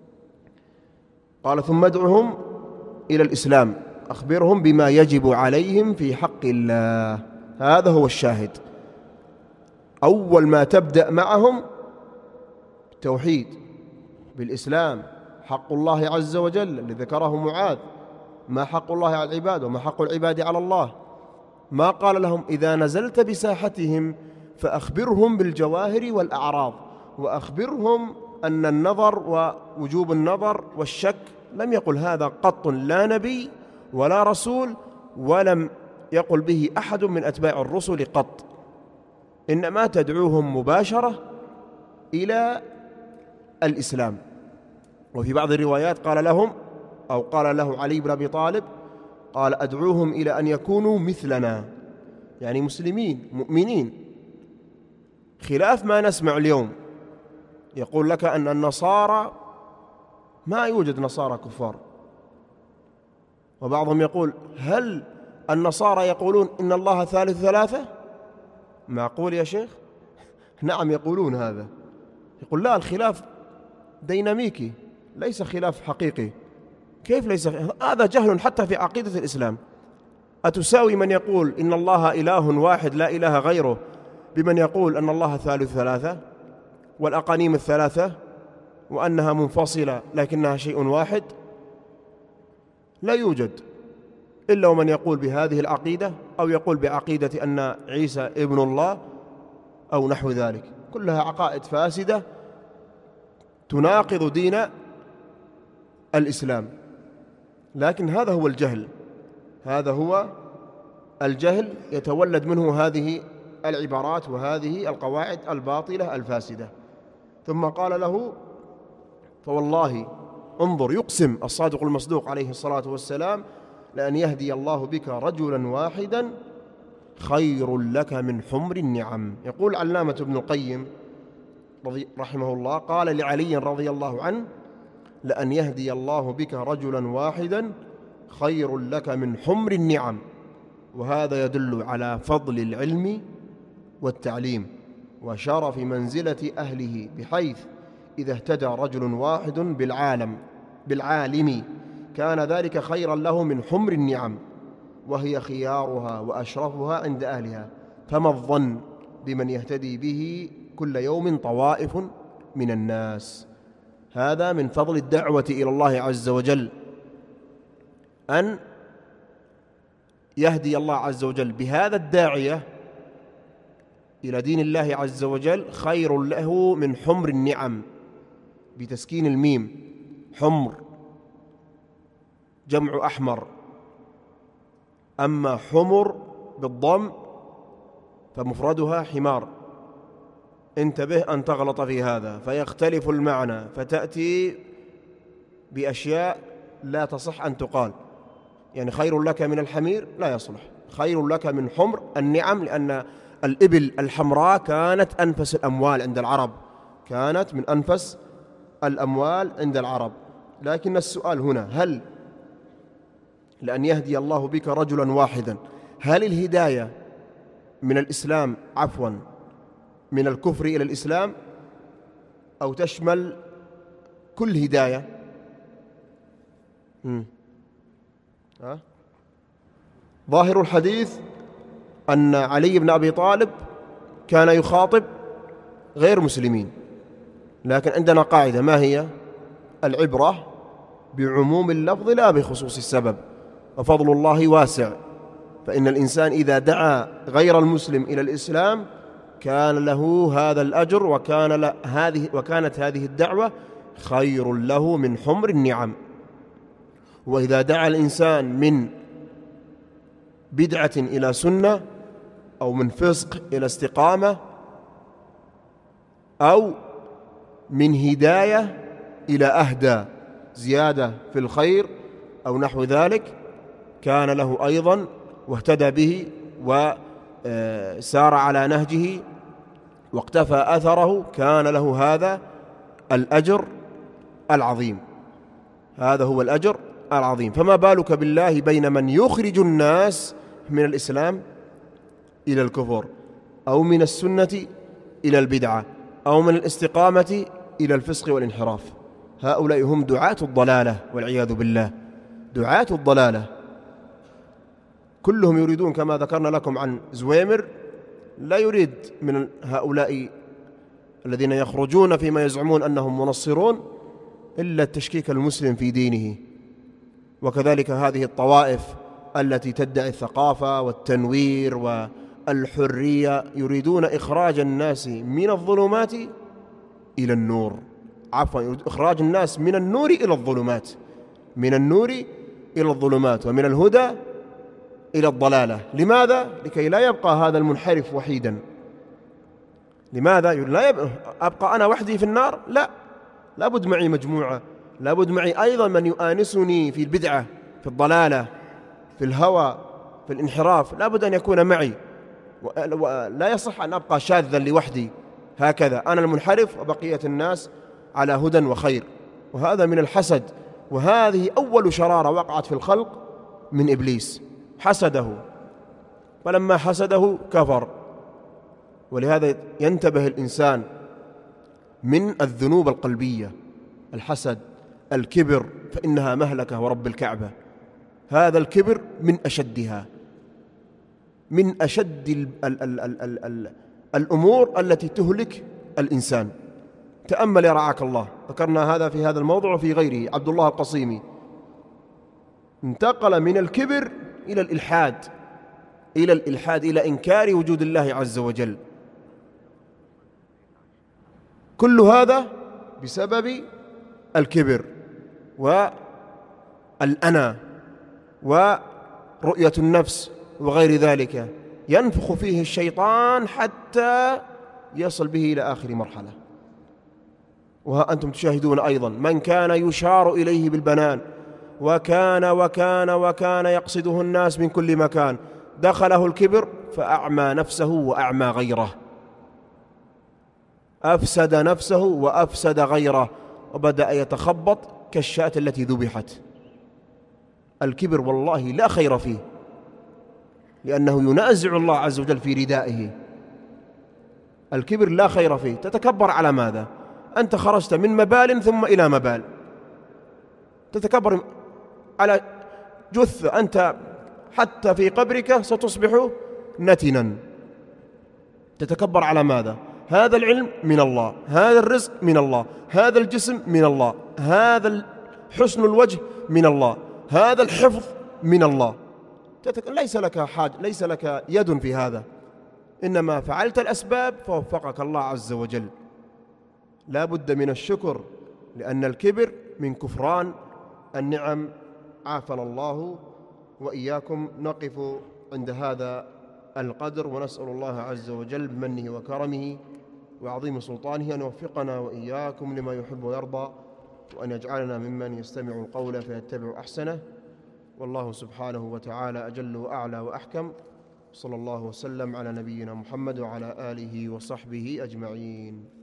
قال ثم ادعهم إلى الإسلام، أخبرهم بما يجب عليهم في حق الله. هذا هو الشاهد. أول ما تبدأ معهم توحيد بالإسلام، حق الله عز وجل الذي ذكره معاذ، ما حق الله على العباد وما حق العباد على الله. ما قال لهم إذا نزلت بساحتهم فأخبرهم بالجواهر والأعراض، وأخبرهم أن النظر ووجوب النظر والشك لم يقل هذا قط لا نبي ولا رسول، ولم يقل به أحد من أتباع الرسل قط، إنما تدعوهم مباشرة إلى الإسلام. وفي بعض الروايات قال لهم أو قال له علي بن أبي طالب، قال أدعوهم إلى أن يكونوا مثلنا، يعني مسلمين مؤمنين، خلاف ما نسمع اليوم. يقول لك أن النصارى ما يوجد نصارى كفار، وبعضهم يقول هل النصارى يقولون إن الله ثالث ثلاثة؟ معقول يا شيخ؟ نعم يقولون هذا. يقول لا، الخلاف ديناميكي ليس خلاف حقيقي. كيف ليس؟ هذا جهل حتى في عقيدة الإسلام. أتساوي من يقول إن الله إله واحد لا إله غيره بمن يقول أن الله ثالث ثلاثة والأقانيم الثلاثة وأنها منفصلة لكنها شيء واحد؟ لا يوجد إلا ومن يقول بهذه العقيدة أو يقول بعقيدة أن عيسى ابن الله أو نحو ذلك، كلها عقائد فاسدة تناقض دين الإسلام. لكن هذا هو الجهل، هذا هو الجهل يتولد منه هذه العبارات وهذه القواعد الباطلة الفاسدة. ثم قال له فوالله، انظر، يقسم الصادق المصدوق عليه الصلاة والسلام لأن يهدي الله بك رجلا واحدا خير لك من حمر النعم. يقول علامة ابن القيم رحمه الله قال لعلي رضي الله عنه لأن يهدي الله بك رجلا واحدا خير لك من حمر النعم. وهذا يدل على فضل العلم والتعليم وشرف منزلة أهله، بحيث إذا اهتدى رجل واحد بالعالم كان ذلك خيرا له من حمر النعم، وهي خيارها وأشرفها عند أهلها. فما الظن بمن يهتدي به كل يوم طوائف من الناس؟ هذا من فضل الدعوة إلى الله عز وجل، أن يهدي الله عز وجل بهذا الداعية إلى دين الله عز وجل خير له من حمر النعم، بتسكين الميم. حمر جمع أحمر، أما حمر بالضم فمفردها حمار. انتبه أن تغلط في هذا فيختلف المعنى فتأتي بأشياء لا تصح أن تقال. يعني خير لك من الحمير لا يصلح، خير لك من حمر النعم، لأن الإبل الحمراء كانت أنفس الأموال عند العرب، كانت من أنفس الأموال عند العرب. لكن السؤال هنا، هل لأن يهدي الله بك رجلا واحدا، هل الهداية من الإسلام من الكفر إلى الإسلام، أو تشمل كل هداية؟ ظاهر الحديث أن علي بن أبي طالب كان يخاطب غير مسلمين، لكن عندنا قاعدة، ما هي؟ العبرة بعموم اللفظ لا بخصوص السبب، وفضل الله واسع. فإن الإنسان إذا دعا غير المسلم إلى الإسلام كان له هذا الأجر، وكانت هذه الدعوة خير له من حمر النعم. وإذا دعا الإنسان من بدعة إلى سنة، أو من فسق إلى استقامة، أو من هداية إلى أهدى زيادة في الخير أو نحو ذلك، كان له أيضا واهتدى به وسار على نهجه واقتفى أثره، كان له هذا الأجر العظيم. هذا هو الأجر العظيم. فما بالك بالله بين من يخرج الناس من الإسلام إلى الكفر، أو من السنة إلى البدعة، أو من الاستقامة إلى الفسق والانحراف؟ هؤلاء هم دعاة الضلالة والعياذ بالله، دعاة الضلالة. كلهم يريدون كما ذكرنا لكم عن زويمر، لا يريد من هؤلاء الذين يخرجون فيما يزعمون أنهم منصرون إلا التشكيك المسلم في دينه. وكذلك هذه الطوائف التي تدعي الثقافة والتنوير والحرية يريدون إخراج الناس من الظلمات إلى النور، إخراج الناس من النور إلى الظلمات، من النور إلى الظلمات، ومن الهدى إلى الضلالة. لماذا؟ لكي لا يبقى هذا المنحرف وحيدا. لماذا؟ لا أبقى أنا وحدي في النار؟ لا، لابد معي مجموعة، لابد معي أيضا من يؤانسني في البدعة، في الضلالة، في الهوى، في الانحراف، لابد أن يكون معي، ولا يصح أن أبقى شاذا لوحدي هكذا، أنا المنحرف وبقية الناس على هدى وخير. وهذا من الحسد، وهذه أول شرارة وقعت في الخلق من إبليس، حسده، فلما حسده كفر. ولهذا ينتبه الإنسان من الذنوب القلبية، الحسد، الكبر، فإنها مهلكة ورب الكعبة. هذا الكبر من أشدها، من أشد الأمور التي تهلك الإنسان. تأمل يا رعاك الله، ذكرنا هذا في هذا الموضوع وفي غيره. عبد الله القصيمي انتقل من الكبر إلى الإلحاد، إلى إنكار وجود الله عز وجل. كل هذا بسبب الكبر والأنا ورؤية النفس وغير ذلك، ينفخ فيه الشيطان حتى يصل به إلى آخر مرحلة. وها أنتم تشاهدون أيضا من كان يشار إليه بالبنان وكان يقصده الناس من كل مكان، دخله الكبر فأعمى نفسه وأعمى غيره، أفسد نفسه وأفسد غيره، وبدأ يتخبط كالشاة التي ذبحت. الكبر والله لا خير فيه، لأنه ينازع الله عز وجل في ردائه. الكبر لا خير فيه. تتكبر على ماذا؟ أنت خرجت من مبال ثم إلى مبال، تتكبر على جثة، أنت حتى في قبرك ستصبح نتنا. تتكبر على ماذا؟ هذا العلم من الله، هذا الرزق من الله، هذا الجسم من الله، هذا حسن الوجه من الله، هذا الحفظ من الله. ليس لك حاجة، ليس لك يد في هذا، إنما فعلت الأسباب فوفقك الله عز وجل. لا بد من الشكر، لأن الكبر من كفران النعم. عافنا الله وإياكم. نقف عند هذا القدر، ونسأل الله عز وجل بمنه وكرمه وعظيم سلطانه أن يوفقنا وإياكم لما يحب ويرضى، وأن يجعلنا ممن يستمع القول فيتبع أحسنه. والله سبحانه وتعالى أجل وأعلى وأحكم. صلى الله وسلم على نبينا محمد وعلى آله وصحبه أجمعين.